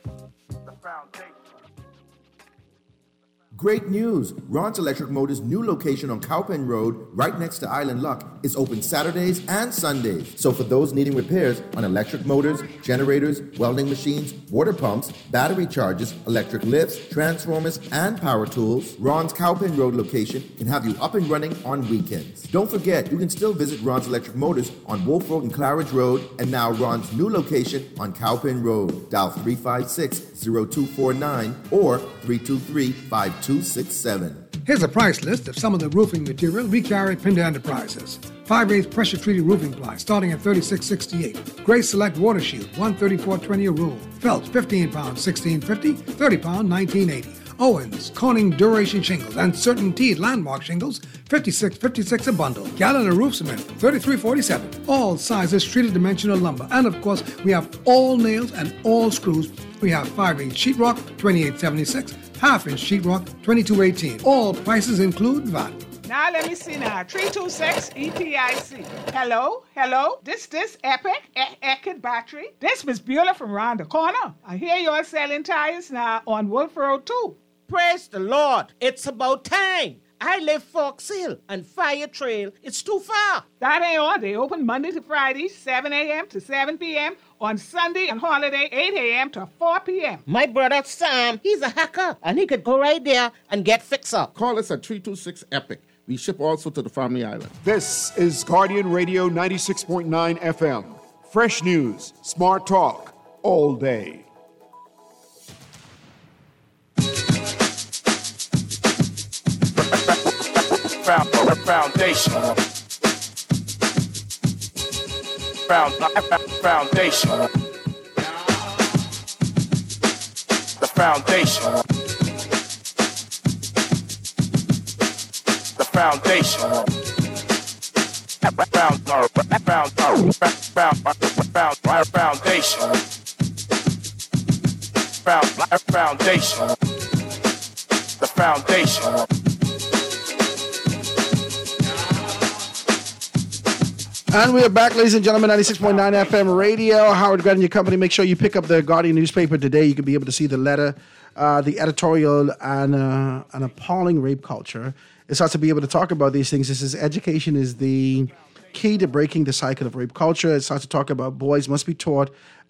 Great news! Ron's Electric Motors' new location on Cowpen Road, right next to Island Luck, is open Saturdays and Sundays. So for those needing repairs on electric motors, generators, welding machines, water pumps, battery chargers, electric lifts, transformers, and power tools, Ron's Cowpen Road location can have you up and running on weekends. Don't forget, you can still visit Ron's Electric Motors on Wolf Road and Claridge Road, and now Ron's new location on Cowpen Road. Dial 356-0249 or 323-5267. Here's a price list of some of the roofing material we carry at Pinder Enterprises. 5/8 pressure-treated roofing ply starting at $36.68. Gray Select Water Shield, $134.20 a roll. Phelps, 15 pounds, $16.50. 30 pound, $19.80. Owens, Corning Duration Shingles, and CertainTeed Landmark Shingles, $56.56 a bundle. Gallon of roof cement, $33.47. All sizes treated dimensional lumber. And of course, we have all nails and all screws. We have 5/8 sheetrock, $28.76. Half-inch sheetrock, $22.18. All prices include VAT. Now let me see now. 326 ETIC. Hello? This Epic Eckert Battery. This Miss Beulah from round the corner. I hear you're selling tires now on Wolf Road too. Praise the Lord. It's about time. I live Fox Hill and Fire Trail. It's too far. That ain't all. They open Monday to Friday, 7 a.m. to 7 p.m. On Sunday and holiday, 8 a.m. to 4 p.m. My brother Sam, he's a hacker, and he could go right there and get fixed up. Call us at 326-EPIC. We ship also to the Family Island. This is Guardian Radio 96.9 FM. Fresh news, smart talk, all day. Foundation. Foundation. The foundation. The foundation. Foundation. The foundation. And we are back, ladies and gentlemen, 96.9 FM radio. Howard Grant and your company. Make sure you pick up the Guardian newspaper today. You can be able to see the letter, the editorial, and an appalling rape culture. It starts to be able to talk about these things. This is education is the key to breaking the cycle of rape culture. It starts to talk about boys must be taught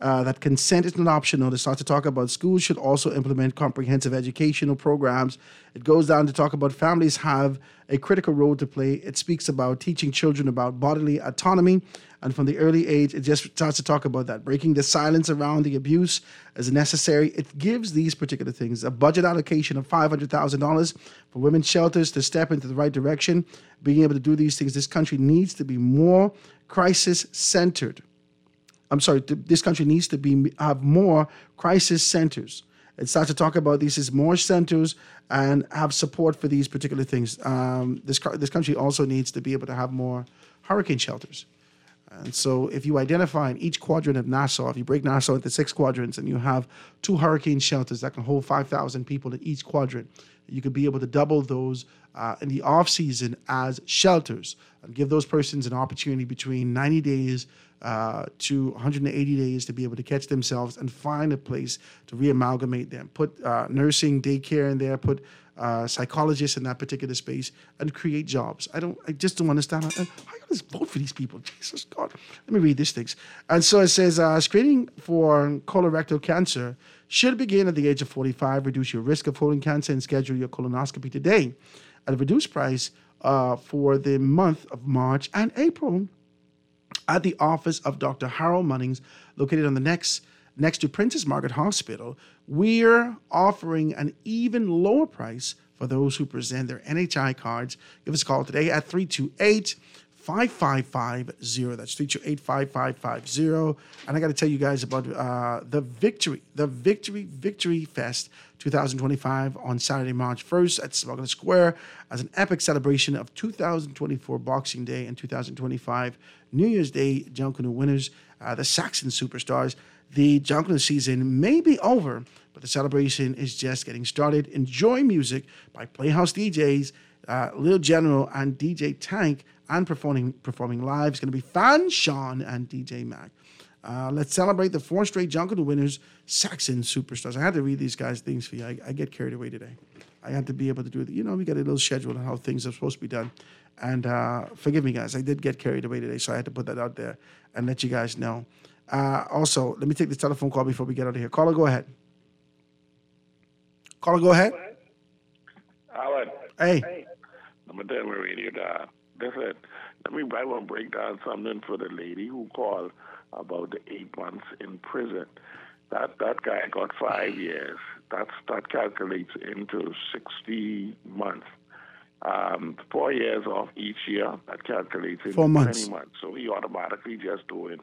that consent is not optional. They start to talk about schools should also implement comprehensive educational programs. It goes down to talk about families have a critical role to play. It speaks about teaching children about bodily autonomy. And from the early age, it just starts to talk about that. Breaking the silence around the abuse is necessary. It gives these particular things a budget allocation of $500,000 for women's shelters to step into the right direction. Being able to do these things, this country needs to be more crisis-centered. This country needs to have more crisis centers. It starts to talk about these as more centers and have support for these particular things. This country also needs to be able to have more hurricane shelters. And so if you identify in each quadrant of Nassau, if you break Nassau into 6 quadrants and you have 2 hurricane shelters that can hold 5,000 people in each quadrant, you could be able to double those in the off season as shelters and give those persons an opportunity between 90 days to 180 days to be able to catch themselves and find a place to reamalgamate them. Put nursing, daycare in there, put psychologists in that particular space and create jobs. I just don't understand how you just vote for these people. Jesus God. Let me read these things. And so it says, screening for colorectal cancer should begin at the age of 45. Reduce your risk of colon cancer and schedule your colonoscopy today at a reduced price for the month of March and April at the office of Dr. Harold Munnings, located on the next to Princess Margaret Hospital. We're offering an even lower price for those who present their NHI cards. Give us a call today at 328-5550. That's 328-5550. And I got to tell you guys about the Victory Fest 2025 on Saturday, March 1st at Smuggler Square as an epic celebration of 2024 Boxing Day and 2025 New Year's Day Junkanoo winners, the Saxon Superstars. The Junkanoo season may be over, but the celebration is just getting started. Enjoy music by Playhouse DJs, Lil General and DJ Tank, and performing live is going to be Fan Sean and DJ Mac. Let's celebrate the 4 straight Junkanoo winners, Saxon Superstars. I had to read these guys' things for you. I get carried away today. I had to be able to do it. You know, we got a little schedule on how things are supposed to be done. And forgive me, guys. I did get carried away today, so I had to put that out there and let you guys know. Also, let me take this telephone call before we get out of here. Caller, go ahead. Alan. Hey. I'm a Denver radio dial. Listen, I want to break down something for the lady who called about the 8 months in prison. That guy got 5 years. That calculates into 60 months. 4 years off each year, that calculates into 4 months. 20 months. So he automatically just doing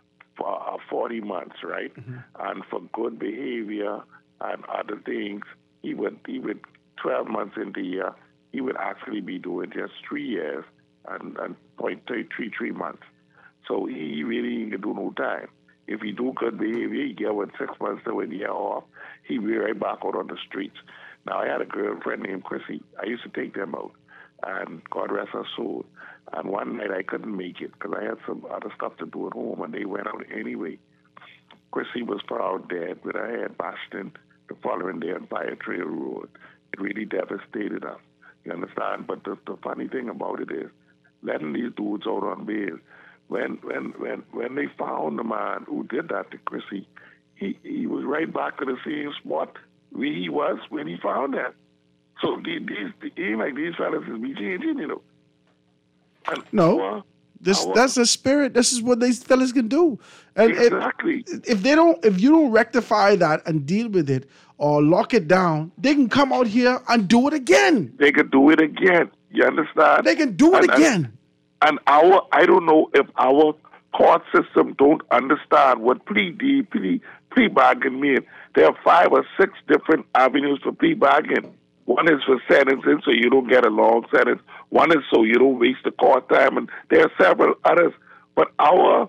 40 months, right? Mm-hmm. And for good behavior and other things, he would 12 months into the year, he would actually be doing just 3 years and 0.33 months. So he really ain't gonna do no time. If he do good behavior, he get 6 months to a year off. He be right back out on the streets. Now, I had a girlfriend named Chrissy. I used to take them out, and God rest her soul. And one night I couldn't make it because I had some other stuff to do at home, and they went out anyway. Chrissy was found dead with her head bashed in the following day on Fire Trail Road. It really devastated us. You understand? But the funny thing about it is, letting these dudes out on bail, when they found the man who did that to Chrissy, he was right back to the same spot where he was when he found that. So these fellas is be changing, you know. And no, that's the spirit. This is what these fellas can do. And exactly. If you don't rectify that and deal with it or lock it down, they can come out here and do it again. They can do it again. You understand? They can do it again. And I don't know if our court system don't understand what plea bargain means. There are 5 or 6 different avenues for plea bargain. One is for sentencing, so you don't get a long sentence. One is so you don't waste the court time, and there are several others. But our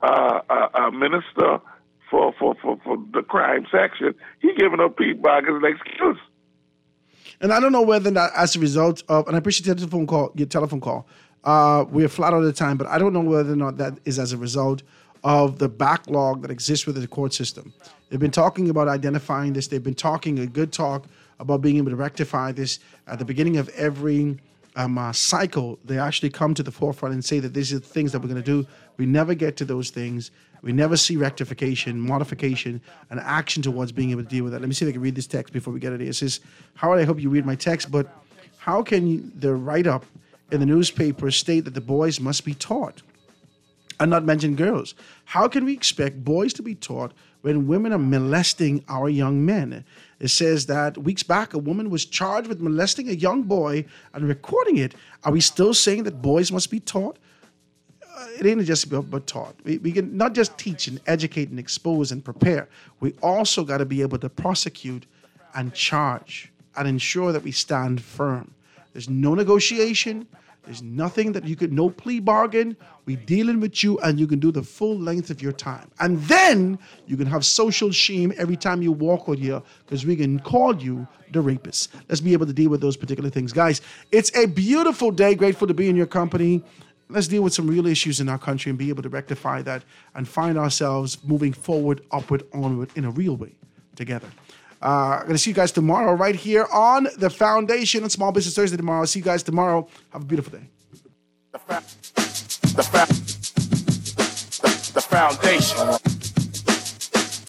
minister for the crime section, he giving up plea bargains as an excuse. And I don't know whether or not as a result of, and I appreciate your telephone call. We're flat out of time, but I don't know whether or not that is as a result of the backlog that exists within the court system. They've been talking about identifying this. They've been talking a good talk about being able to rectify this at the beginning of every cycle, they actually come to the forefront and say that these are the things that we're going to do. We never get to those things. We never see rectification, modification, and action towards being able to deal with that. Let me see if I can read this text before we get it. It says, Howard, I hope you read my text, but how can the write-up in the newspaper state that the boys must be taught and not mention girls? How can we expect boys to be taught when women are molesting our young men? It says that weeks back, a woman was charged with molesting a young boy and recording it. Are we still saying that boys must be taught? It ain't just about taught. We can not just teach and educate and expose and prepare. We also got to be able to prosecute and charge and ensure that we stand firm. There's no negotiation. There's nothing that you could, no plea bargain. We dealing with you and you can do the full length of your time. And then you can have social shame every time you walk out here because we can call you the rapist. Let's be able to deal with those particular things. Guys, it's a beautiful day. Grateful to be in your company. Let's deal with some real issues in our country and be able to rectify that and find ourselves moving forward, upward, onward in a real way together. I'm going to see you guys tomorrow right here on The Foundation on Small Business Thursday tomorrow. I'll see you guys tomorrow. Have a beautiful day. The foundation.